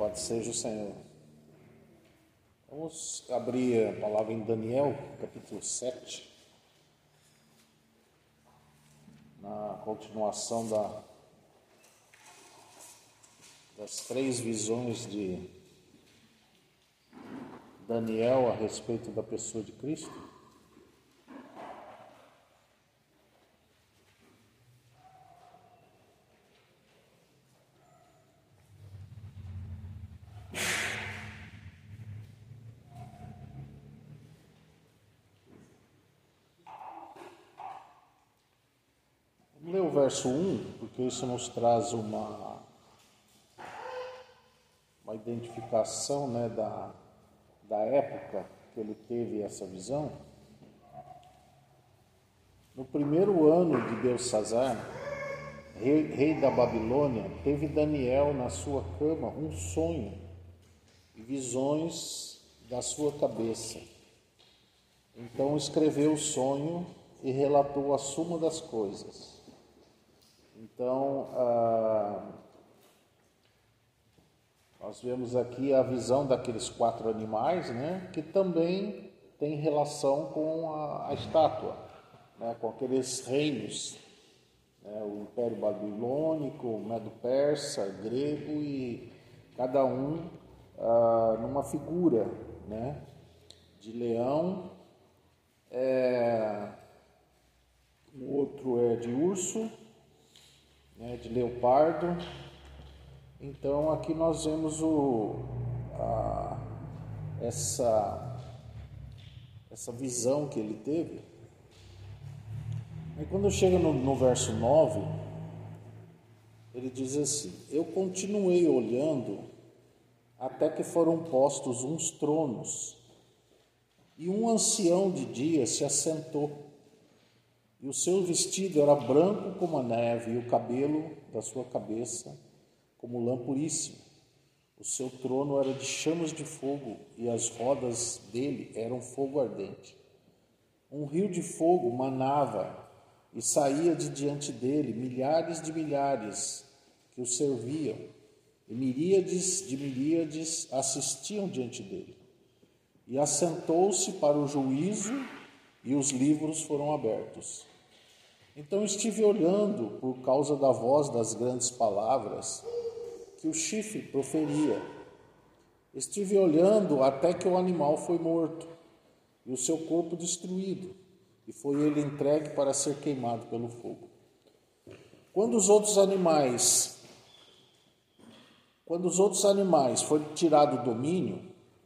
Louvado seja o Senhor. Vamos abrir a palavra em Daniel, capítulo 7, na continuação das 3 visões de Daniel a respeito da pessoa de Cristo. Vamos ler o verso 1, porque isso nos traz uma identificação, né, da época que ele teve essa visão. No primeiro ano de Belsazzar, rei da Babilônia, teve Daniel na sua cama um sonho e visões da sua cabeça. Então escreveu o sonho e relatou a suma das coisas. Então, nós vemos aqui a visão daqueles 4 animais, né, que também tem relação com a estátua, né, com aqueles reinos, né, o Império Babilônico, o Medo-Persa, grego, e cada um numa figura, né, de leão, o outro é de urso, né, de leopardo. Então aqui nós vemos essa visão que ele teve. Aí quando chega no verso 9, ele diz assim: eu continuei olhando até que foram postos uns tronos, e um ancião de dia se assentou, e o seu vestido era branco como a neve, e o cabelo da sua cabeça como lã puríssima. O seu trono era de chamas de fogo, e as rodas dele eram fogo ardente. Um rio de fogo manava e saía de diante dele, milhares de milhares que o serviam, e miríades de miríades assistiam diante dele. E assentou-se para o juízo, e os livros foram abertos. Então estive olhando por causa da voz das grandes palavras que o chifre proferia. Estive olhando até que o animal foi morto e o seu corpo destruído, e foi ele entregue para ser queimado pelo fogo. Quando os outros animais foi tirado o domínio,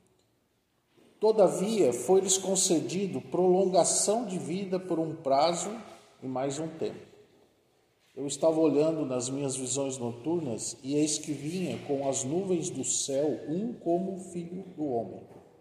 todavia foi-lhes concedido prolongação de vida por um prazo e mais um tempo. Eu estava olhando nas minhas visões noturnas, e eis que vinha com as nuvens do céu um como o filho do homem.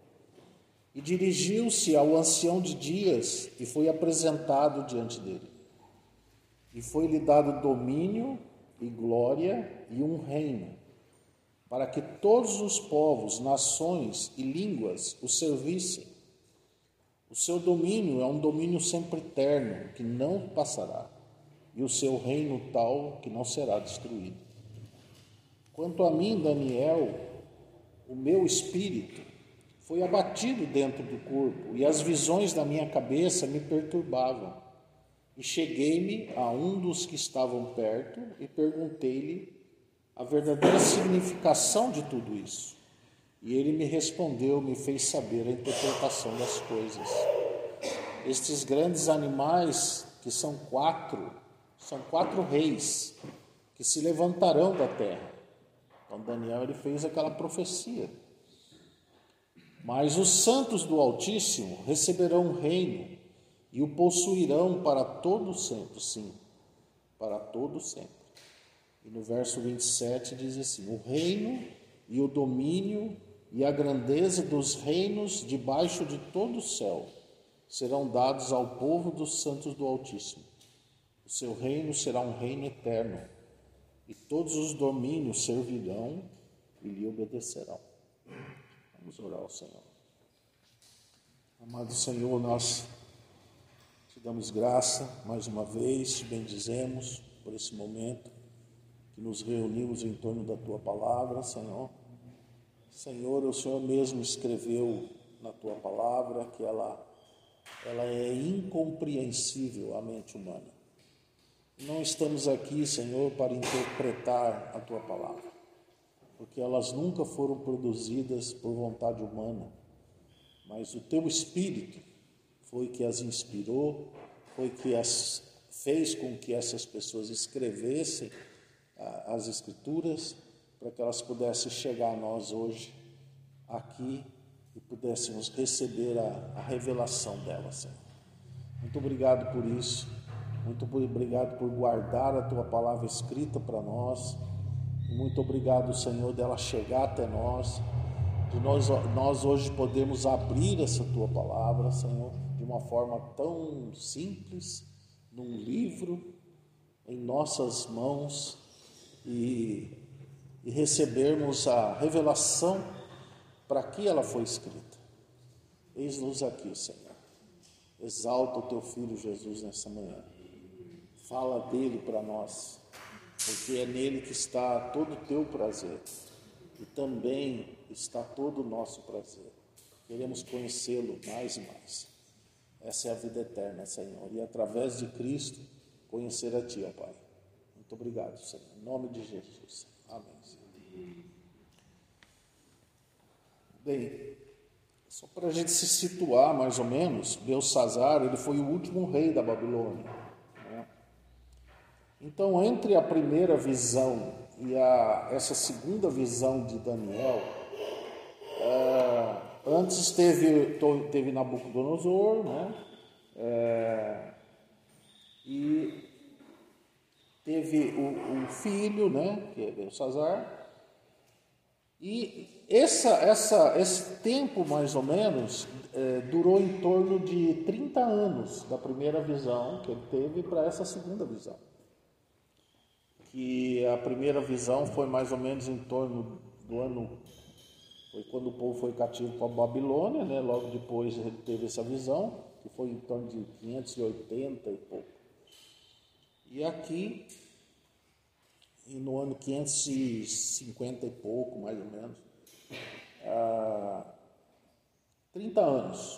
E dirigiu-se ao ancião de dias e foi apresentado diante dele. E foi-lhe dado domínio e glória e um reino, para que todos os povos, nações e línguas o servissem. O seu domínio é um domínio sempre eterno, que não passará, e o seu reino tal que não será destruído. Quanto a mim, Daniel, o meu espírito foi abatido dentro do corpo, e as visões da minha cabeça me perturbavam. E cheguei-me a um dos que estavam perto e perguntei-lhe a verdadeira significação de tudo isso. E ele me respondeu, me fez saber a interpretação das coisas. Estes grandes animais, que são quatro reis que se levantarão da terra. Então Daniel ele fez aquela profecia. Mas os santos do Altíssimo receberão um reino e o possuirão para todo sempre, sim, para todo sempre. E no verso 27 diz assim: o reino e o domínio e a grandeza dos reinos debaixo de todo o céu serão dados ao povo dos santos do Altíssimo. O seu reino será um reino eterno, e todos os domínios servirão e lhe obedecerão. Vamos orar ao Senhor. Amado Senhor, nós te damos graça mais uma vez, te bendizemos por esse momento que nos reunimos em torno da Tua Palavra, Senhor. Senhor, o Senhor mesmo escreveu na tua palavra que ela é incompreensível à mente humana. Não estamos aqui, Senhor, para interpretar a tua palavra, porque elas nunca foram produzidas por vontade humana, mas o teu Espírito foi que as inspirou, foi que as fez com que essas pessoas escrevessem as Escrituras, para que elas pudessem chegar a nós hoje, aqui, e pudéssemos receber a revelação delas, Senhor. Muito obrigado por isso, muito obrigado por guardar a tua palavra escrita para nós, muito obrigado, Senhor, dela chegar até nós, de nós hoje podemos abrir essa tua palavra, Senhor, de uma forma tão simples, num livro, em nossas mãos, e recebermos a revelação para que ela foi escrita. Eis-nos aqui, Senhor. Exalta o teu Filho Jesus nessa manhã. Fala dele para nós, porque é nele que está todo o teu prazer e também está todo o nosso prazer. Queremos conhecê-lo mais e mais. Essa é a vida eterna, Senhor, e através de Cristo conhecer a Ti, ó Pai. Muito obrigado, Senhor. Em nome de Jesus. Amém, Senhor. Bem, só para a gente se situar mais ou menos, Belsassar, ele foi o último rei da Babilônia, né? Então, entre a primeira visão e essa segunda visão de Daniel, antes teve Nabucodonosor, né? E teve o filho, né? Que é Belsassar. E esse tempo, mais ou menos, durou em torno de 30 anos da primeira visão que ele teve para essa segunda visão. Que a primeira visão foi mais ou menos em torno do ano... Foi quando o povo foi cativo para a Babilônia, né? Logo depois ele teve essa visão, que foi em torno de 580 e pouco. E aqui, no ano 550 e pouco, mais ou menos, 30 anos.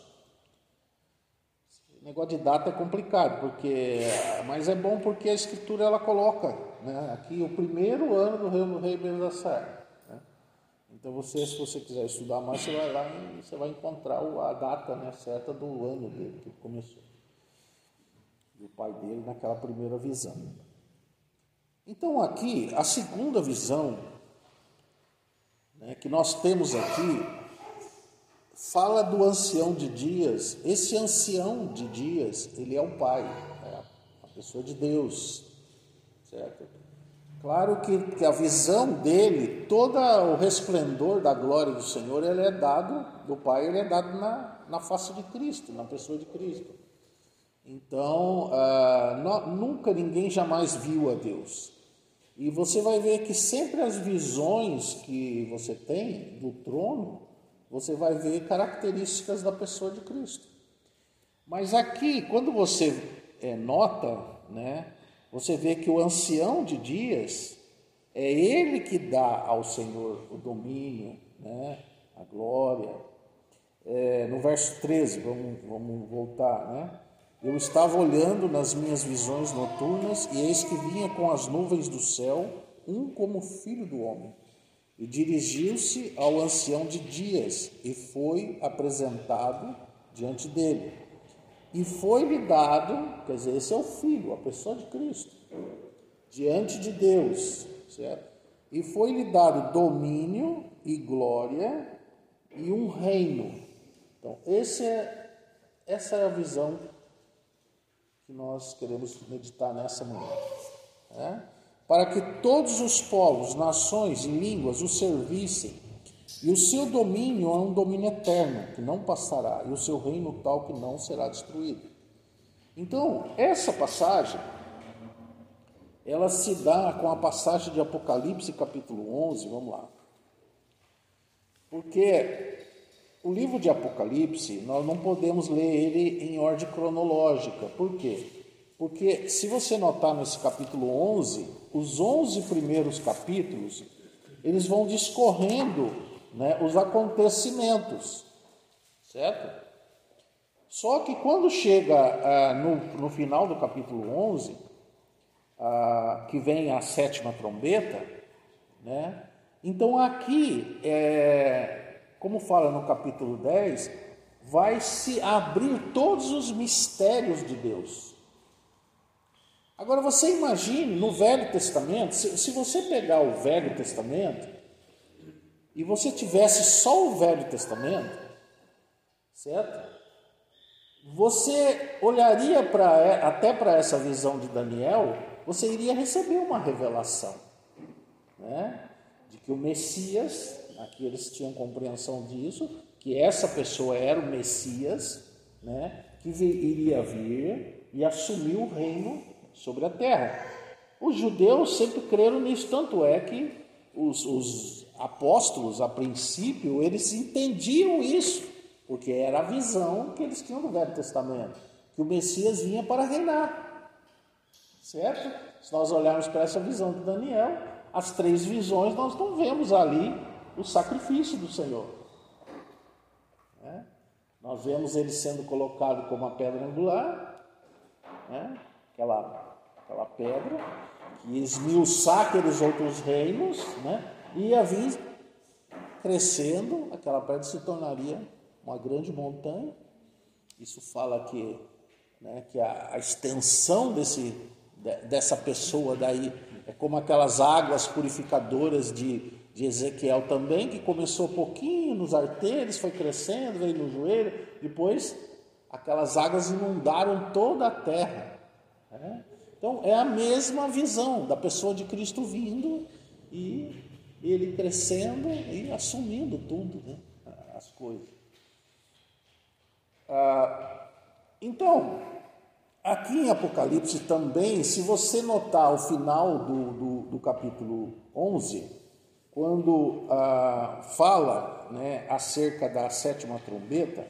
O negócio de data é complicado, mas é bom porque a Escritura ela coloca, né, aqui o primeiro ano do rei Belsassar. Né? Então se você quiser estudar mais, você vai lá e você vai encontrar a data, né, certa do ano dele, que começou. E o pai dele naquela primeira visão. Então aqui, a segunda visão, né, que nós temos aqui, fala do ancião de dias. Esse ancião de dias, ele é o Pai, é a pessoa de Deus, certo? Claro que a visão dele, todo o resplendor da glória do Senhor, ele é dado, do Pai, ele é dado na face de Cristo, na pessoa de Cristo. Então, nunca ninguém jamais viu a Deus. E você vai ver que sempre as visões que você tem do trono, você vai ver características da pessoa de Cristo. Mas aqui, quando você nota, né, você vê que o ancião de dias, é ele que dá ao Senhor o domínio, né, a glória. No verso 13, vamos voltar, né? Eu estava olhando nas minhas visões noturnas, e eis que vinha com as nuvens do céu, um como filho do homem. E dirigiu-se ao ancião de dias, e foi apresentado diante dele. E foi-lhe dado, quer dizer, esse é o Filho, a pessoa de Cristo, diante de Deus, certo? E foi-lhe dado domínio e glória e um reino. Então, essa é a visão que nós queremos meditar nessa manhã, né? Para que todos os povos, nações e línguas o servissem, e o seu domínio é um domínio eterno, que não passará, e o seu reino tal que não será destruído. Então, essa passagem, ela se dá com a passagem de Apocalipse, capítulo 11, vamos lá. Porque o livro de Apocalipse, nós não podemos ler ele em ordem cronológica. Por quê? Porque se você notar nesse capítulo 11, os 11 primeiros capítulos, eles vão discorrendo né, os acontecimentos, certo? Só que quando chega no final do capítulo 11, que vem a 7ª trombeta, né? Então aqui, como fala no capítulo 10, vai se abrir todos os mistérios de Deus. Agora você imagine no Velho Testamento, se você pegar o Velho Testamento e você tivesse só o Velho Testamento, certo? Você olharia até para essa visão de Daniel, você iria receber uma revelação, né? De que o Messias, aqui eles tinham compreensão disso, que essa pessoa era o Messias, né? Que iria vir e assumir o reino sobre a terra. Os judeus sempre creram nisso, tanto é que os apóstolos, a princípio, eles entendiam isso, porque era a visão que eles tinham do Velho Testamento, que o Messias vinha para reinar, certo? Se nós olharmos para essa visão de Daniel, as 3 visões, nós não vemos ali o sacrifício do Senhor, né? Nós vemos ele sendo colocado como a pedra angular, né? Aquela pedra que esmiuçar aqueles outros reinos, né? E ia vir crescendo, aquela pedra se tornaria uma grande montanha. Isso fala que, né, que a extensão dessa pessoa daí é como aquelas águas purificadoras de Ezequiel também, que começou pouquinho nos arteiros, foi crescendo, veio no joelho, depois aquelas águas inundaram toda a terra, né? Então é a mesma visão da pessoa de Cristo vindo e ele crescendo e assumindo tudo, né, as coisas. Então, aqui em Apocalipse também, se você notar o final do capítulo 11, quando fala, né, acerca da 7ª trombeta,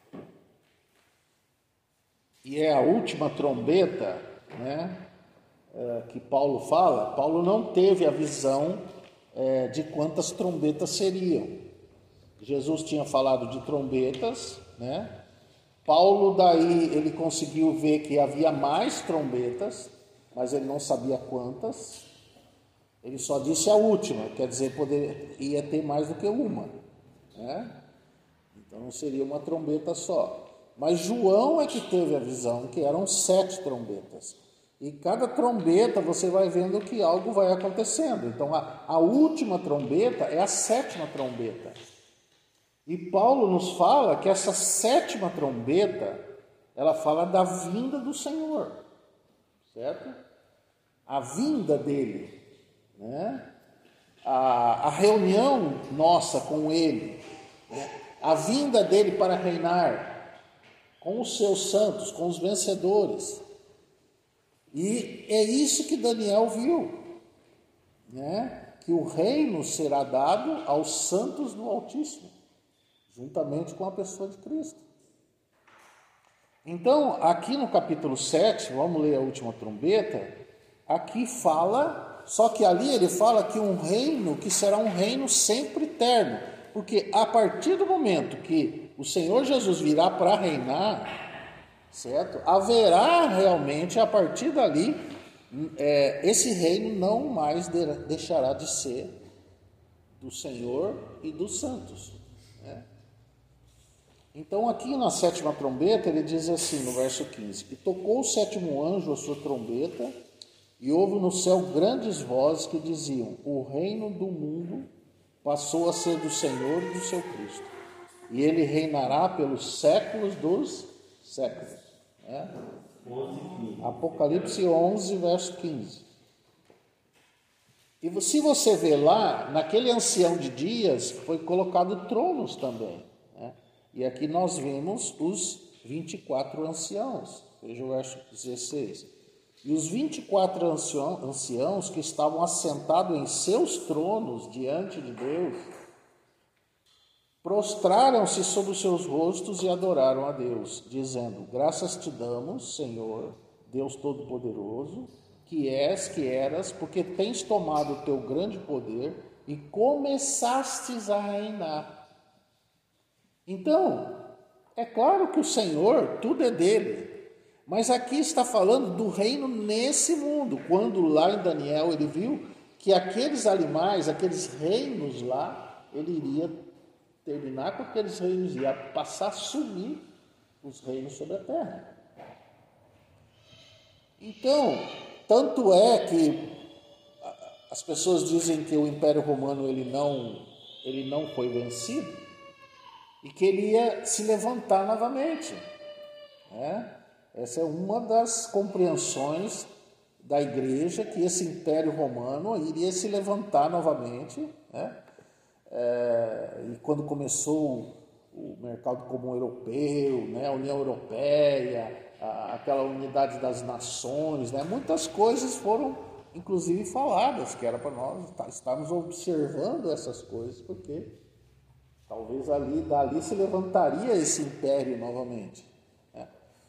e é a última trombeta, né, que Paulo fala, Paulo não teve a visão de quantas trombetas seriam. Jesus tinha falado de trombetas, né? Paulo daí ele conseguiu ver que havia mais trombetas, mas ele não sabia quantas. Ele só disse a última, quer dizer, ia ter mais do que uma, né? Então não seria uma trombeta só. Mas João é que teve a visão que eram 7 trombetas. E cada trombeta você vai vendo que algo vai acontecendo. Então a última trombeta é a 7ª trombeta. E Paulo nos fala que essa 7ª trombeta, ela fala da vinda do Senhor, certo? A vinda dele, né? A reunião nossa com ele, né? A vinda dele para reinar com os seus santos, com os vencedores. E é isso que Daniel viu, né? Que o reino será dado aos santos do Altíssimo, juntamente com a pessoa de Cristo. Então, aqui no capítulo 7, vamos ler a última trombeta, aqui fala, só que ali ele fala que um reino que será um reino sempre eterno, porque a partir do momento que o Senhor Jesus virá para reinar, certo? Haverá realmente, a partir dali, esse reino não mais deixará de ser do Senhor e dos santos, né? Então aqui na 7ª trombeta ele diz assim no verso 15: e tocou o 7º anjo a sua trombeta, e houve no céu grandes vozes que diziam: o reino do mundo passou a ser do Senhor e do seu Cristo, e ele reinará pelos séculos dos séculos, né? Apocalipse 11, verso 15. E se você ver lá, naquele ancião de dias foi colocado tronos também, né? E aqui nós vemos os 24 anciãos. Veja o verso 16. E os 24 anciãos que estavam assentados em seus tronos diante de Deus, prostraram-se sobre os seus rostos e adoraram a Deus, dizendo: graças te damos, Senhor, Deus Todo-Poderoso, que és, que eras, porque tens tomado o teu grande poder e começastes a reinar. Então, é claro que o Senhor, tudo é dele, mas aqui está falando do reino nesse mundo, quando lá em Daniel ele viu que aqueles animais, aqueles reinos lá, ele iria terminar com aqueles reinos, ia passar a assumir os reinos sobre a terra. Então, tanto é que as pessoas dizem que o Império Romano ele não foi vencido e que ele ia se levantar novamente, né? Essa é uma das compreensões da igreja, que esse Império Romano iria se levantar novamente, né? E quando começou o mercado comum europeu, né? A União Europeia, aquela unidade das nações, né? Muitas coisas foram inclusive faladas, que era para nós estarmos observando essas coisas, porque talvez dali se levantaria esse império novamente, né?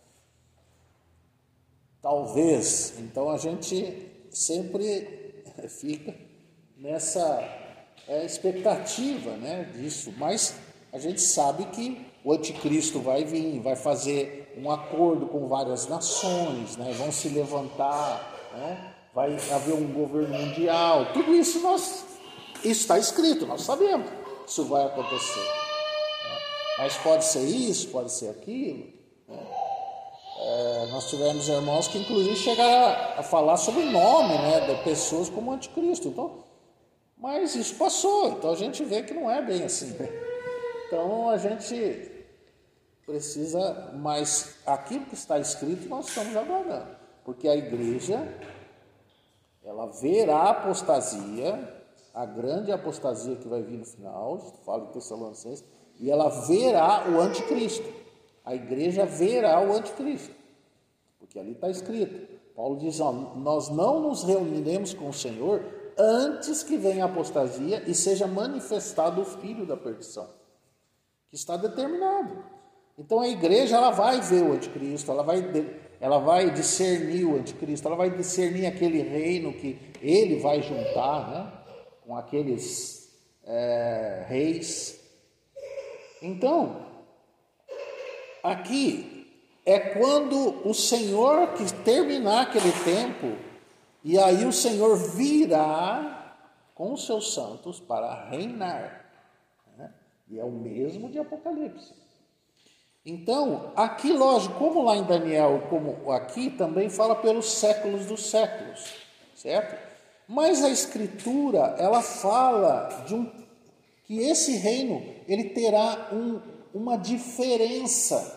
Talvez, então a gente sempre fica nessa expectativa, né, disso, mas a gente sabe que o anticristo vai vir, vai fazer um acordo com várias nações, né, vão se levantar, né, vai haver um governo mundial, tudo isso isso está escrito, nós sabemos que isso vai acontecer, né? Mas pode ser isso, pode ser aquilo, né? Nós tivemos irmãos que inclusive chegaram a falar sobre o nome, né, de pessoas como anticristo, então, mas isso passou, então a gente vê que não é bem assim, né? Então a gente precisa, mas aquilo que está escrito nós estamos aguardando, porque a igreja, ela verá a apostasia, a grande apostasia que vai vir no final, fala em Tessalonicenses, e ela verá o anticristo. A igreja verá o anticristo, porque ali está escrito. Paulo diz, nós não nos reuniremos com o Senhor antes que venha a apostasia e seja manifestado o filho da perdição, que está determinado. Então a igreja, ela vai ver o anticristo, ela vai discernir o anticristo, ela vai discernir aquele reino que ele vai juntar, né, com aqueles reis. Então, aqui é quando o Senhor que terminar aquele tempo, e aí o Senhor virá com os seus santos para reinar, né? E é o mesmo de Apocalipse. Então, aqui, lógico, como lá em Daniel, como aqui, também fala pelos séculos dos séculos, certo? Mas a Escritura, ela fala que esse reino, ele terá uma diferença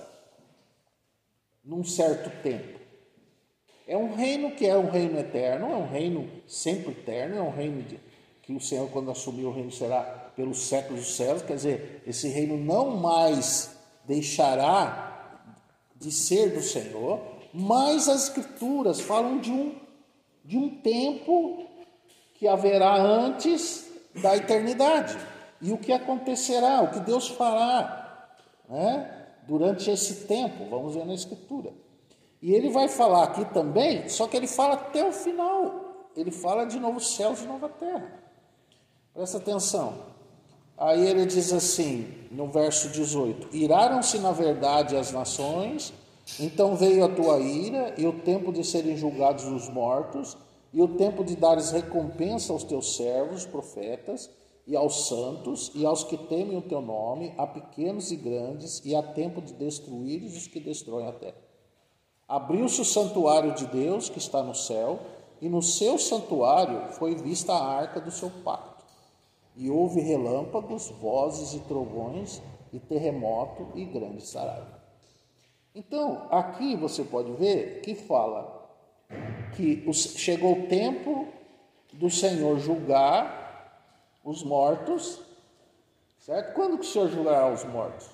num certo tempo. É um reino que é um reino eterno, é um reino sempre eterno, é um reino que o Senhor, quando assumir o reino, será pelos séculos dos séculos, quer dizer, esse reino não mais deixará de ser do Senhor, mas as Escrituras falam de um tempo que haverá antes da eternidade, e o que acontecerá, o que Deus fará, né, durante esse tempo, vamos ver na Escritura. E ele vai falar aqui também, só que ele fala até o final, ele fala de novos céus e nova terra. Presta atenção. Aí ele diz assim, no verso 18: iraram-se na verdade as nações, então veio a tua ira, e o tempo de serem julgados os mortos, e o tempo de dares recompensa aos teus servos, profetas, e aos santos, e aos que temem o teu nome, a pequenos e grandes, e há tempo de destruir os que destroem a terra. Abriu-se o santuário de Deus, que está no céu, e no seu santuário foi vista a arca do seu pacto. E houve relâmpagos, vozes e trovões, e terremoto e grande saraiva. Então, aqui você pode ver que fala que chegou o tempo do Senhor julgar os mortos, certo? Quando que o Senhor julgará os mortos?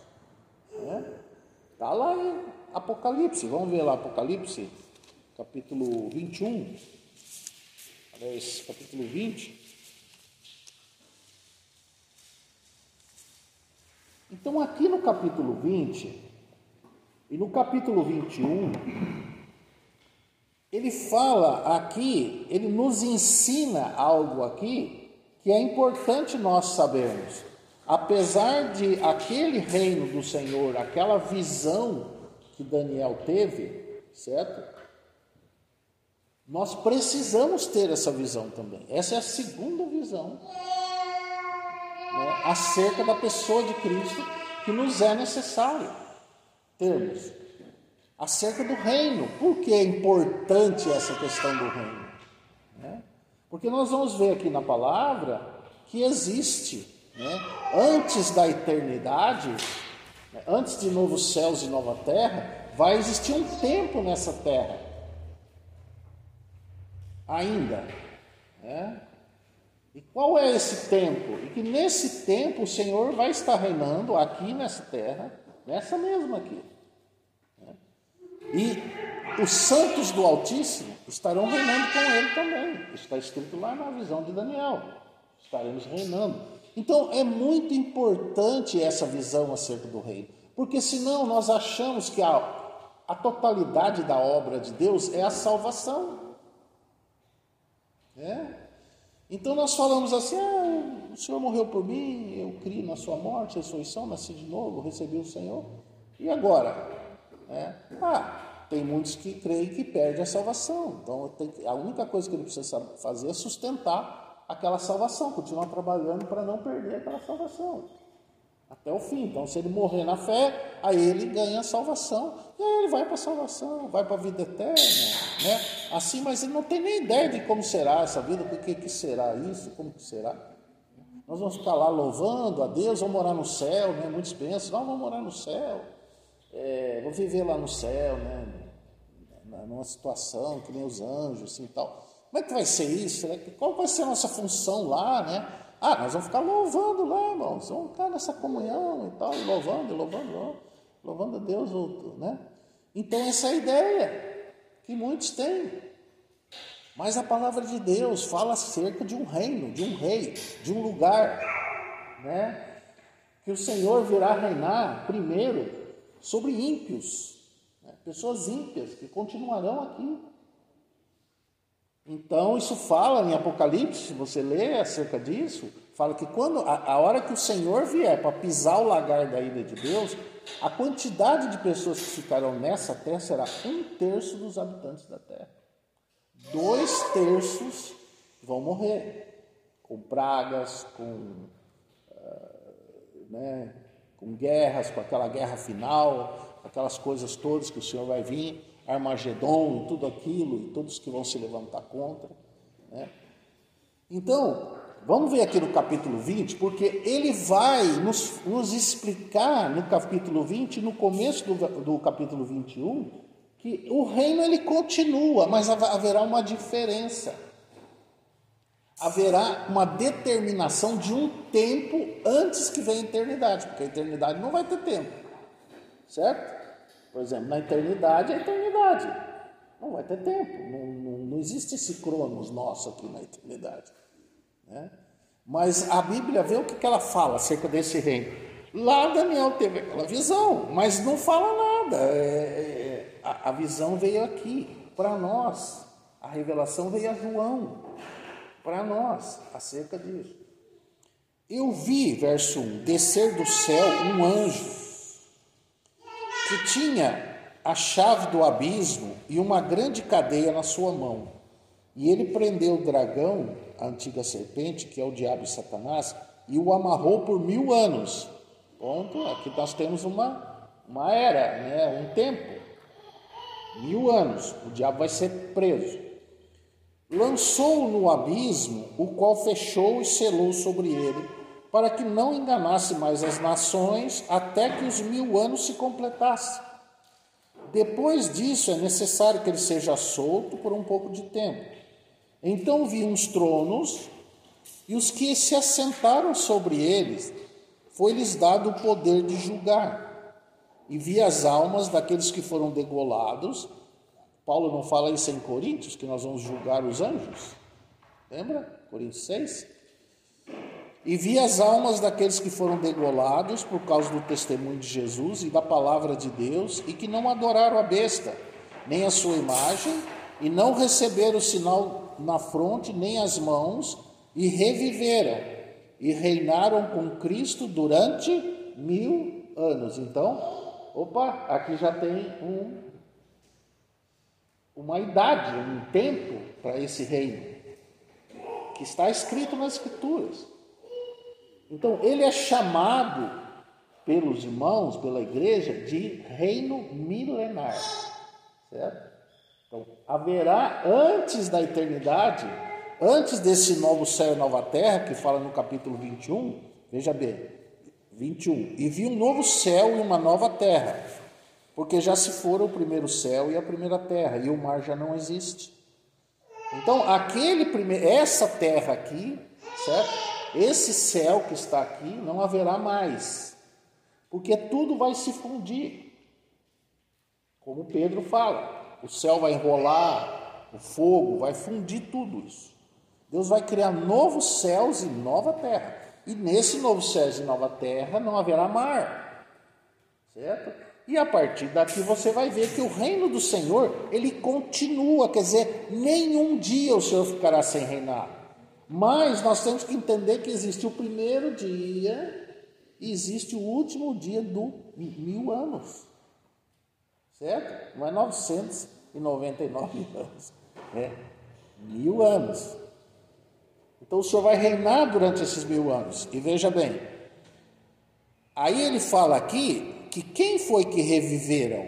Está lá em Apocalipse, vamos ver lá Apocalipse, capítulo 21, aliás, capítulo 20. Então aqui no capítulo 20 e no capítulo 21, ele fala aqui, ele nos ensina algo aqui que é importante nós sabermos. Apesar de aquele reino do Senhor, aquela visão que Daniel teve, certo? Nós precisamos ter essa visão também. Essa é a segunda visão, né, acerca da pessoa de Cristo, que nos é necessário termos. Acerca do reino. Por que é importante essa questão do reino? Né? Porque nós vamos ver aqui na palavra que existe, né, antes da eternidade, né, antes de novos céus e nova terra, vai existir um tempo nessa terra ainda, né? E qual é esse tempo? E que nesse tempo o Senhor vai estar reinando aqui nessa terra, nessa mesma aqui, né? E os santos do Altíssimo estarão reinando com Ele também. Está escrito lá na visão de Daniel. Estaremos reinando. Então é muito importante essa visão acerca do reino, porque senão nós achamos que a totalidade da obra de Deus é a salvação. Então nós falamos assim: o Senhor morreu por mim, eu criei na sua morte, ressurreição, nasci de novo, recebi o Senhor, e agora? Tem muitos que creem que perdem a salvação. Então a única coisa que ele precisa fazer é sustentar aquela salvação, continuar trabalhando para não perder aquela salvação até o fim. Então, se ele morrer na fé, aí ele ganha a salvação, e aí ele vai para a salvação, vai para a vida eterna, né? Assim, mas ele não tem nem ideia de como será essa vida, o que será isso, como que será. Nós vamos ficar lá louvando a Deus, vamos morar no céu, né? Muitos pensam, não, vamos morar no céu, vou viver lá no céu, né? Numa situação que nem os anjos, assim, tal. Como é que vai ser isso? Qual vai ser a nossa função lá, né? Nós vamos ficar louvando lá, irmãos, vamos ficar nessa comunhão e tal, louvando a Deus, né? Então essa é a ideia que muitos têm. Mas a palavra de Deus fala acerca de um reino, de um rei, de um lugar, né? Que o Senhor virá reinar primeiro sobre ímpios, né? Pessoas ímpias que continuarão aqui. Então, isso fala em Apocalipse, se você lê acerca disso, fala que quando a hora que o Senhor vier para pisar o lagar da ira de Deus, a quantidade de pessoas que ficarão nessa terra será 1/3 dos habitantes da terra. 2/3 vão morrer com pragas, com guerras, com aquela guerra final, aquelas coisas todas que o Senhor vai vir, Armagedon e tudo aquilo, e todos que vão se levantar contra, né? Então, vamos ver aqui no capítulo 20, porque ele vai nos explicar no capítulo 20, no começo do capítulo 21, que o reino ele continua, mas haverá uma diferença. Haverá uma determinação de um tempo antes que venha a eternidade, porque a eternidade não vai ter tempo, certo? Por exemplo, na eternidade, a eternidade não vai ter tempo, não existe esse cronos nosso aqui na eternidade, né? Mas a Bíblia vê o que ela fala acerca desse reino. Lá Daniel teve aquela visão, mas não fala nada. A visão veio aqui, para nós, a revelação veio a João, para nós, acerca disso. Eu vi, verso 1, descer do céu um anjo, que tinha a chave do abismo e uma grande cadeia na sua mão. E ele prendeu o dragão, a antiga serpente, que é o diabo e Satanás, e o amarrou por 1000 anos. Ponto. Aqui nós temos uma era, né? Um tempo. 1000 anos. O diabo vai ser preso. Lançou-o no abismo, o qual fechou e selou sobre ele, para que não enganasse mais as nações, até que os 1000 anos se completassem. Depois disso, é necessário que ele seja solto por um pouco de tempo. Então vi uns tronos, e os que se assentaram sobre eles, foi-lhes dado o poder de julgar. E vi as almas daqueles que foram degolados. Paulo não fala isso em Coríntios, que nós vamos julgar os anjos? Lembra? Coríntios 6? E vi as almas daqueles que foram degolados por causa do testemunho de Jesus e da palavra de Deus, e que não adoraram a besta, nem a sua imagem, e não receberam o sinal na fronte, nem as mãos, e reviveram e reinaram com Cristo durante 1000 anos. Então, aqui já tem uma idade, um tempo para esse reino, que está escrito nas Escrituras. Então, ele é chamado pelos irmãos, pela igreja, de reino milenar, certo? Então, haverá antes da eternidade, antes desse novo céu e nova terra, que fala no capítulo 21, veja bem, 21, e vi um novo céu e uma nova terra, porque já se foram o primeiro céu e a primeira terra, e o mar já não existe. Então, essa terra aqui, certo? Esse céu que está aqui, não haverá mais, porque tudo vai se fundir. Como Pedro fala, o céu vai enrolar, o fogo vai fundir tudo isso. Deus vai criar novos céus e nova terra. E nesse novo céu e nova terra não haverá mar, certo? E a partir daqui você vai ver que o reino do Senhor, ele continua, quer dizer, nenhum dia o Senhor ficará sem reinar. Mas nós temos que entender que existe o primeiro dia e existe o último dia do 1000 anos, certo? Não é 999 anos, é 1000 anos. Então o Senhor vai reinar durante esses 1000 anos. E veja bem, aí ele fala aqui que quem foi que reviveram?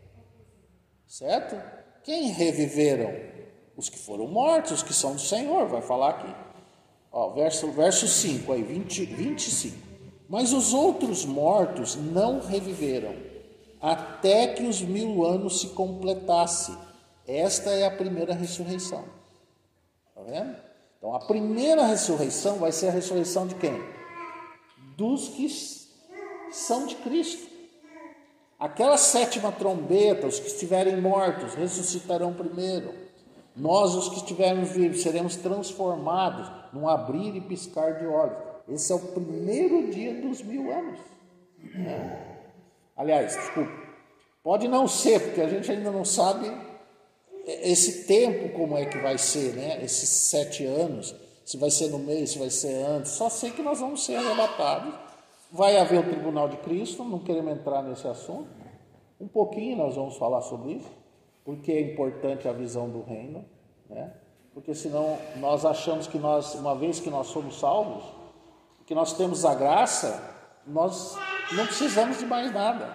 Certo? Quem reviveram? Os que foram mortos, os que são do Senhor, vai falar aqui. Ó, verso 5, aí, 25. Mas os outros mortos não reviveram, até que os 1000 anos se completassem. Esta é a primeira ressurreição. Está vendo? Então, a primeira ressurreição vai ser a ressurreição de quem? Dos que são de Cristo. Aquela 7ª trombeta, os que estiverem mortos, ressuscitarão primeiro. Nós, os que estivermos vivos, seremos transformados num abrir e piscar de olhos. Esse é o primeiro dia dos 1000 anos. Aliás, desculpa, pode não ser, porque a gente ainda não sabe esse tempo como é que vai ser, né? Esses 7 anos, se vai ser no meio, se vai ser antes. Só sei que nós vamos ser arrebatados. Vai haver o tribunal de Cristo, não queremos entrar nesse assunto. Um pouquinho nós vamos falar sobre isso, porque é importante a visão do reino, né? Porque senão nós achamos que nós, uma vez que nós somos salvos, que nós temos a graça, nós não precisamos de mais nada.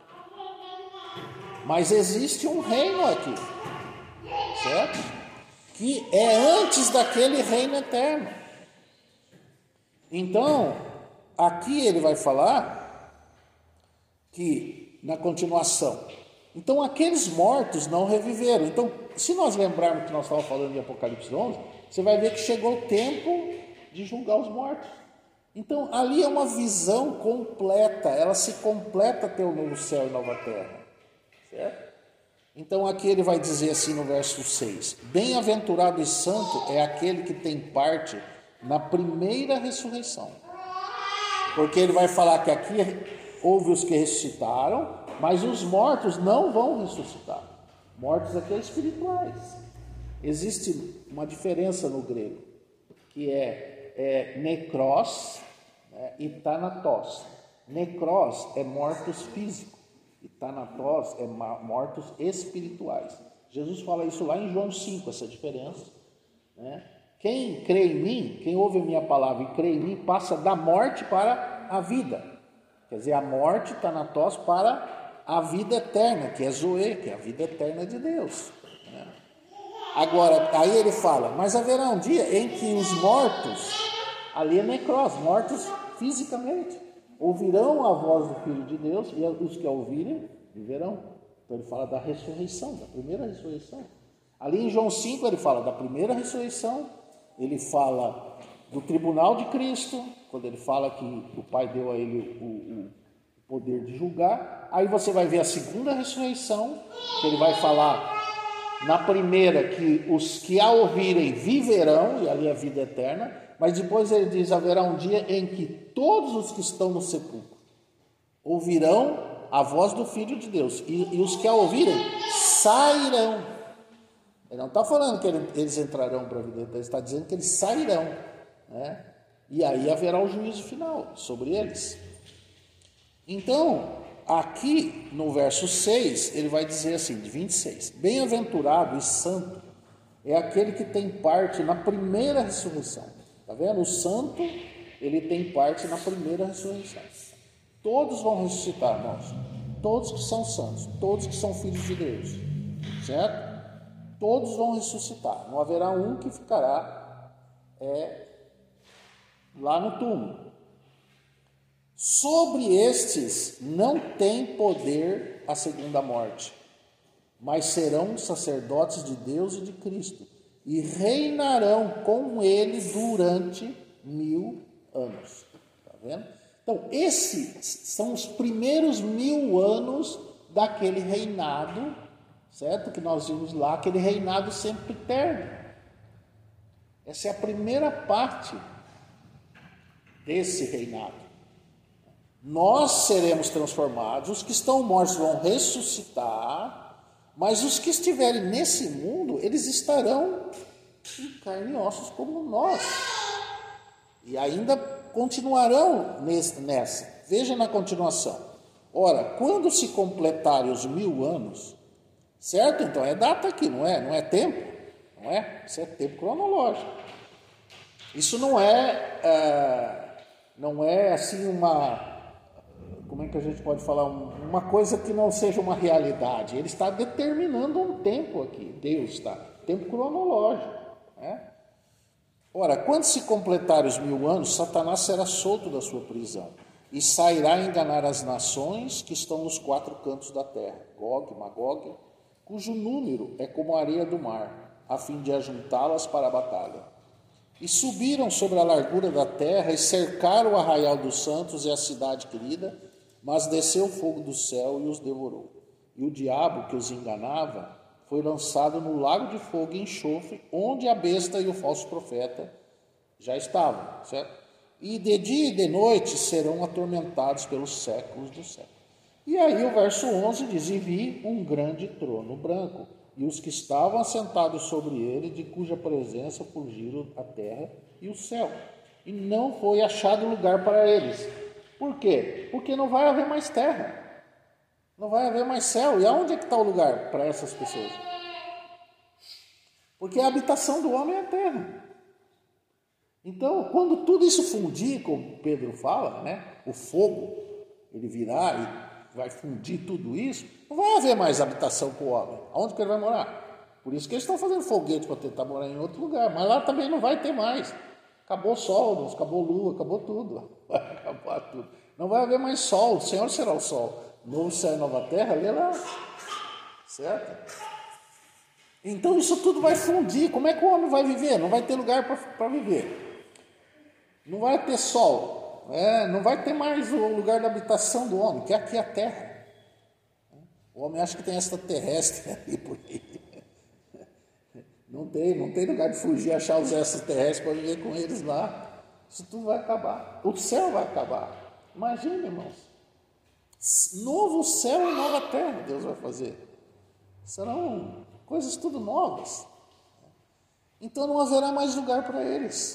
Mas existe um reino aqui, certo? Que é antes daquele reino eterno. Então, aqui ele vai falar que, na continuação, então aqueles mortos não reviveram. Então, se nós lembrarmos que nós estávamos falando de Apocalipse 11, você vai ver que chegou o tempo de julgar os mortos. Então, ali é uma visão completa, ela se completa até o novo céu e nova terra, certo? Então, aqui ele vai dizer assim no verso 6, bem-aventurado e santo é aquele que tem parte na primeira ressurreição. Porque ele vai falar que aqui houve os que ressuscitaram, mas os mortos não vão ressuscitar. Mortos aqui é espirituais. Existe uma diferença no grego, que é necros, né, e thanatos. Necros é mortos físicos, e thanatos é mortos espirituais. Jesus fala isso lá em João 5, essa diferença, né? Quem crê em mim, quem ouve a minha palavra e crê em mim, passa da morte para a vida. Quer dizer, a morte, thanatos, para a vida eterna, que é Zoe, que é a vida eterna de Deus. Agora, aí ele fala, mas haverá um dia em que os mortos, ali é necros, mortos fisicamente, ouvirão a voz do Filho de Deus, e os que a ouvirem, viverão. Então ele fala da ressurreição, da primeira ressurreição. Ali em João 5 ele fala da primeira ressurreição, ele fala do tribunal de Cristo, quando ele fala que o Pai deu a ele o poder de julgar. Aí você vai ver a segunda ressurreição, que ele vai falar na primeira que os que a ouvirem viverão, e ali é a vida eterna, mas depois ele diz, haverá um dia em que todos os que estão no sepulcro ouvirão a voz do Filho de Deus, e os que a ouvirem sairão. Ele não está falando que eles entrarão para a vida eterna, ele está dizendo que eles sairão. né? E aí haverá o juízo final sobre eles. Então, aqui no verso 6, ele vai dizer assim, de 26, bem-aventurado e santo é aquele que tem parte na primeira ressurreição. Está vendo? O santo, ele tem parte na primeira ressurreição. Todos vão ressuscitar, irmãos. Todos que são santos, todos que são filhos de Deus. Certo? Todos vão ressuscitar. Não haverá um que ficará lá no túmulo. Sobre estes não tem poder a segunda morte, mas serão sacerdotes de Deus e de Cristo, e reinarão com ele durante 1000 anos. Está vendo? Então, esses são os primeiros 1000 anos daquele reinado, certo? Que nós vimos lá, aquele reinado sempre eterno. Essa é a primeira parte desse reinado. Nós seremos transformados, os que estão mortos vão ressuscitar, mas os que estiverem nesse mundo, eles estarão em carne e ossos como nós. E ainda continuarão nessa. Veja na continuação. Ora, quando se completarem os 1000 anos, certo? Então é data aqui, não é? Não é tempo, não é? Isso é tempo cronológico. Isso não é assim como é que a gente pode falar? Uma coisa que não seja uma realidade. Ele está determinando um tempo aqui. Deus está. Tempo cronológico. Né? Ora, quando se completar os 1000 anos, Satanás será solto da sua prisão e sairá a enganar as nações que estão nos 4 cantos da terra, Gog, Magog, cujo número é como a areia do mar, a fim de ajuntá-las para a batalha. E subiram sobre a largura da terra e cercaram o arraial dos santos e a cidade querida, mas desceu fogo do céu e os devorou. E o diabo que os enganava foi lançado no lago de fogo e enxofre, onde a besta e o falso profeta já estavam, certo? E de dia e de noite serão atormentados pelos séculos dos séculos. E aí o verso 11 diz, e vi um grande trono branco, e os que estavam assentados sobre ele, de cuja presença fugiram a terra e o céu. E não foi achado lugar para eles. Por quê? Porque não vai haver mais terra. Não vai haver mais céu. E aonde é que está o lugar para essas pessoas? Porque a habitação do homem é a terra. Então, quando tudo isso fundir, como Pedro fala, né? O fogo, ele virá e vai fundir tudo isso, não vai haver mais habitação para o homem. Aonde que ele vai morar? Por isso que eles estão fazendo foguete para tentar morar em outro lugar. Mas lá também não vai ter mais. Acabou o sol, acabou a lua, acabou tudo. Vai acabar tudo. Não vai haver mais sol, o Senhor será o sol. Novo céu e nova terra, lê lá. Certo? Então isso tudo vai fundir. Como é que o homem vai viver? Não vai ter lugar para viver. Não vai ter sol. Não vai ter mais o lugar da habitação do homem, que é aqui a terra. O homem acha que tem extraterrestre ali por aí. Não tem lugar de fugir, achar os extraterrestres para viver com eles lá. Isso tudo vai acabar. O céu vai acabar. Imagina, irmãos. Novo céu e nova terra Deus vai fazer. Serão coisas tudo novas. Então não haverá mais lugar para eles.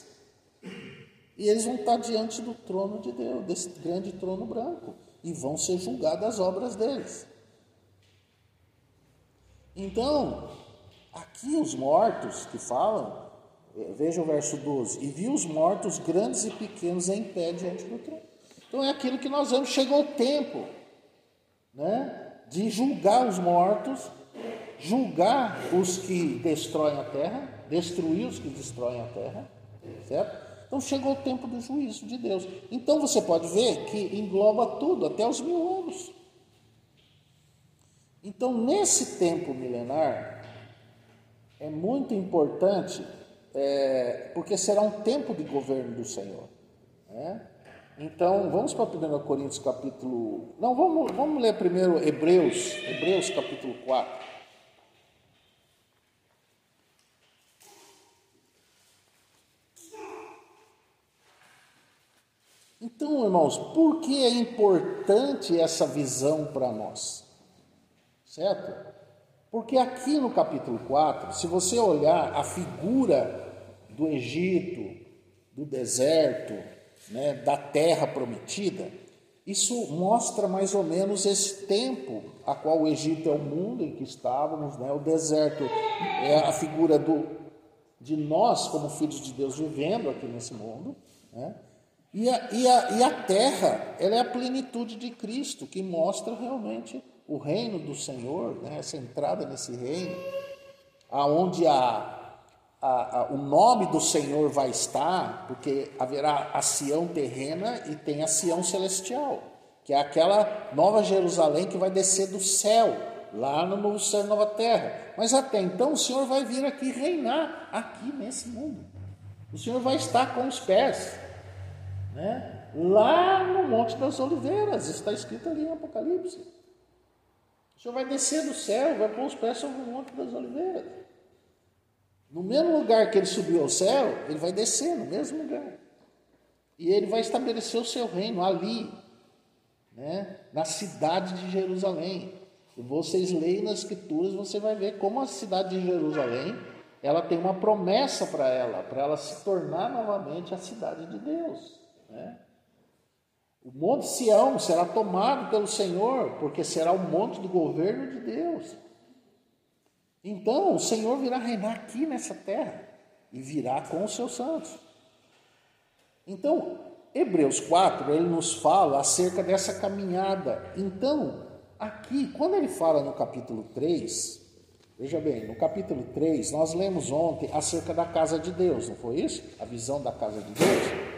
E eles vão estar diante do trono de Deus, desse grande trono branco. E vão ser julgadas as obras deles. Então, aqui os mortos que falam, veja o verso 12. E viu os mortos grandes e pequenos em pé diante do trono. Então é aquilo que nós vemos, chegou o tempo, né, de julgar os mortos, julgar os que destroem a terra, destruir os que destroem a terra, certo? Então chegou o tempo do juízo de Deus. Então você pode ver que engloba tudo, até os 1000 anos. Então nesse tempo milenar, é muito importante, porque será um tempo de governo do Senhor, né? Então, vamos para 1 Coríntios capítulo... Não, vamos ler primeiro Hebreus capítulo 4. Então, irmãos, por que é importante essa visão para nós? Certo? Porque aqui no capítulo 4, se você olhar a figura do Egito, do deserto, né, da terra prometida, isso mostra mais ou menos esse tempo a qual o Egito é o mundo em que estávamos, né? O deserto é a figura de nós como filhos de Deus vivendo aqui nesse mundo, né? E a terra, ela é a plenitude de Cristo, que mostra realmente o reino do Senhor, né? Essa entrada nesse reino, aonde o nome do Senhor vai estar, porque haverá a Sião terrena e tem a Sião celestial, que é aquela nova Jerusalém que vai descer do céu, lá no novo céu e nova terra. Mas até então o Senhor vai vir aqui reinar, aqui nesse mundo. O Senhor vai estar com os pés, né, lá no Monte das Oliveiras, isso está escrito ali em Apocalipse. O Senhor vai descer do céu, vai pôr os pés sobre o Monte das Oliveiras. No mesmo lugar que ele subiu ao céu, ele vai descer no mesmo lugar. E ele vai estabelecer o seu reino ali, né, na cidade de Jerusalém. E vocês leem nas Escrituras, você vai ver como a cidade de Jerusalém, ela tem uma promessa para ela se tornar novamente a cidade de Deus, né? O Monte Sião será tomado pelo Senhor, porque será o monte do governo de Deus. Então, o Senhor virá reinar aqui nessa terra e virá com os seus santos. Então, Hebreus 4, ele nos fala acerca dessa caminhada. Então, aqui, quando ele fala no capítulo 3, veja bem, no capítulo 3, nós lemos ontem acerca da casa de Deus, não foi isso? A visão da casa de Deus.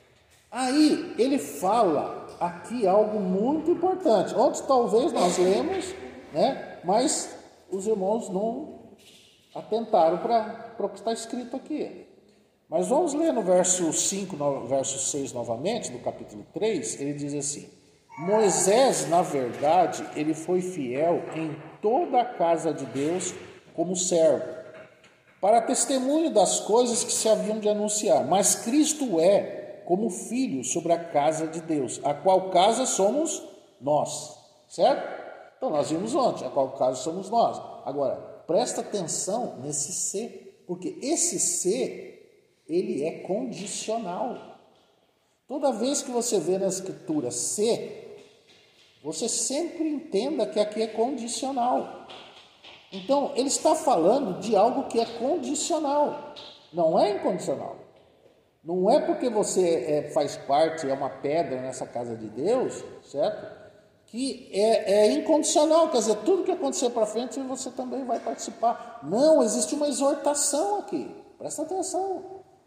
Aí, ele fala aqui algo muito importante. Ontem talvez nós lemos, né, mas os irmãos não atentaram para o que está escrito aqui. Mas vamos ler no verso 5, no verso 6 novamente, do capítulo 3, ele diz assim: Moisés, na verdade, ele foi fiel em toda a casa de Deus como servo, para testemunho das coisas que se haviam de anunciar, mas Cristo é como filho sobre a casa de Deus, a qual casa somos nós, certo? Então, nós vimos ontem, a qual casa somos nós. Agora, presta atenção nesse ser, porque esse ser, ele é condicional. Toda vez que você vê na Escritura ser, você sempre entenda que aqui é condicional. Então, ele está falando de algo que é condicional, não é incondicional. Não é porque você faz parte, é uma pedra nessa casa de Deus, certo? Que é incondicional, quer dizer, tudo que acontecer para frente você também vai participar. Não, existe uma exortação aqui, presta atenção.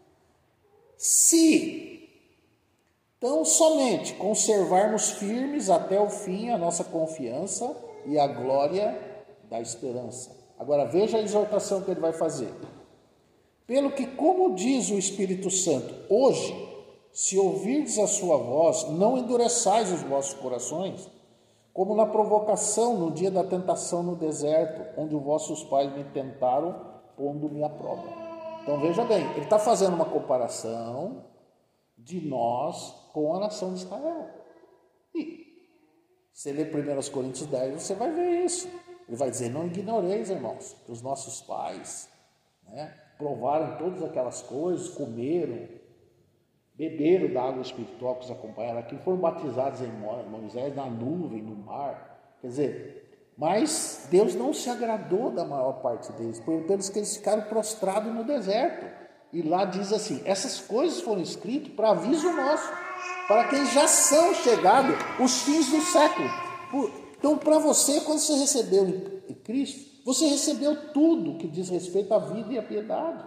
Se tão somente conservarmos firmes até o fim a nossa confiança e a glória da esperança. Agora veja a exortação que ele vai fazer. Pelo que, como diz o Espírito Santo, hoje, se ouvirdes a sua voz, não endureçais os vossos corações, como na provocação no dia da tentação no deserto, onde os vossos pais me tentaram, pondo-me à prova. Então veja bem, ele está fazendo uma comparação de nós com a nação de Israel. E se ler 1 Coríntios 10, você vai ver isso. Ele vai dizer, não ignoreis, irmãos, que os nossos pais, né, provaram todas aquelas coisas, comeram, beberam da água espiritual que os acompanharam aqui, foram batizados em Moisés, na nuvem, no mar. Quer dizer, mas Deus não se agradou da maior parte deles, pelos que eles ficaram prostrados no deserto. E lá diz assim, essas coisas foram escritas para aviso nosso, para quem já são chegados os fins do século. Então, para você, quando você recebeu em Cristo, você recebeu tudo que diz respeito à vida e à piedade.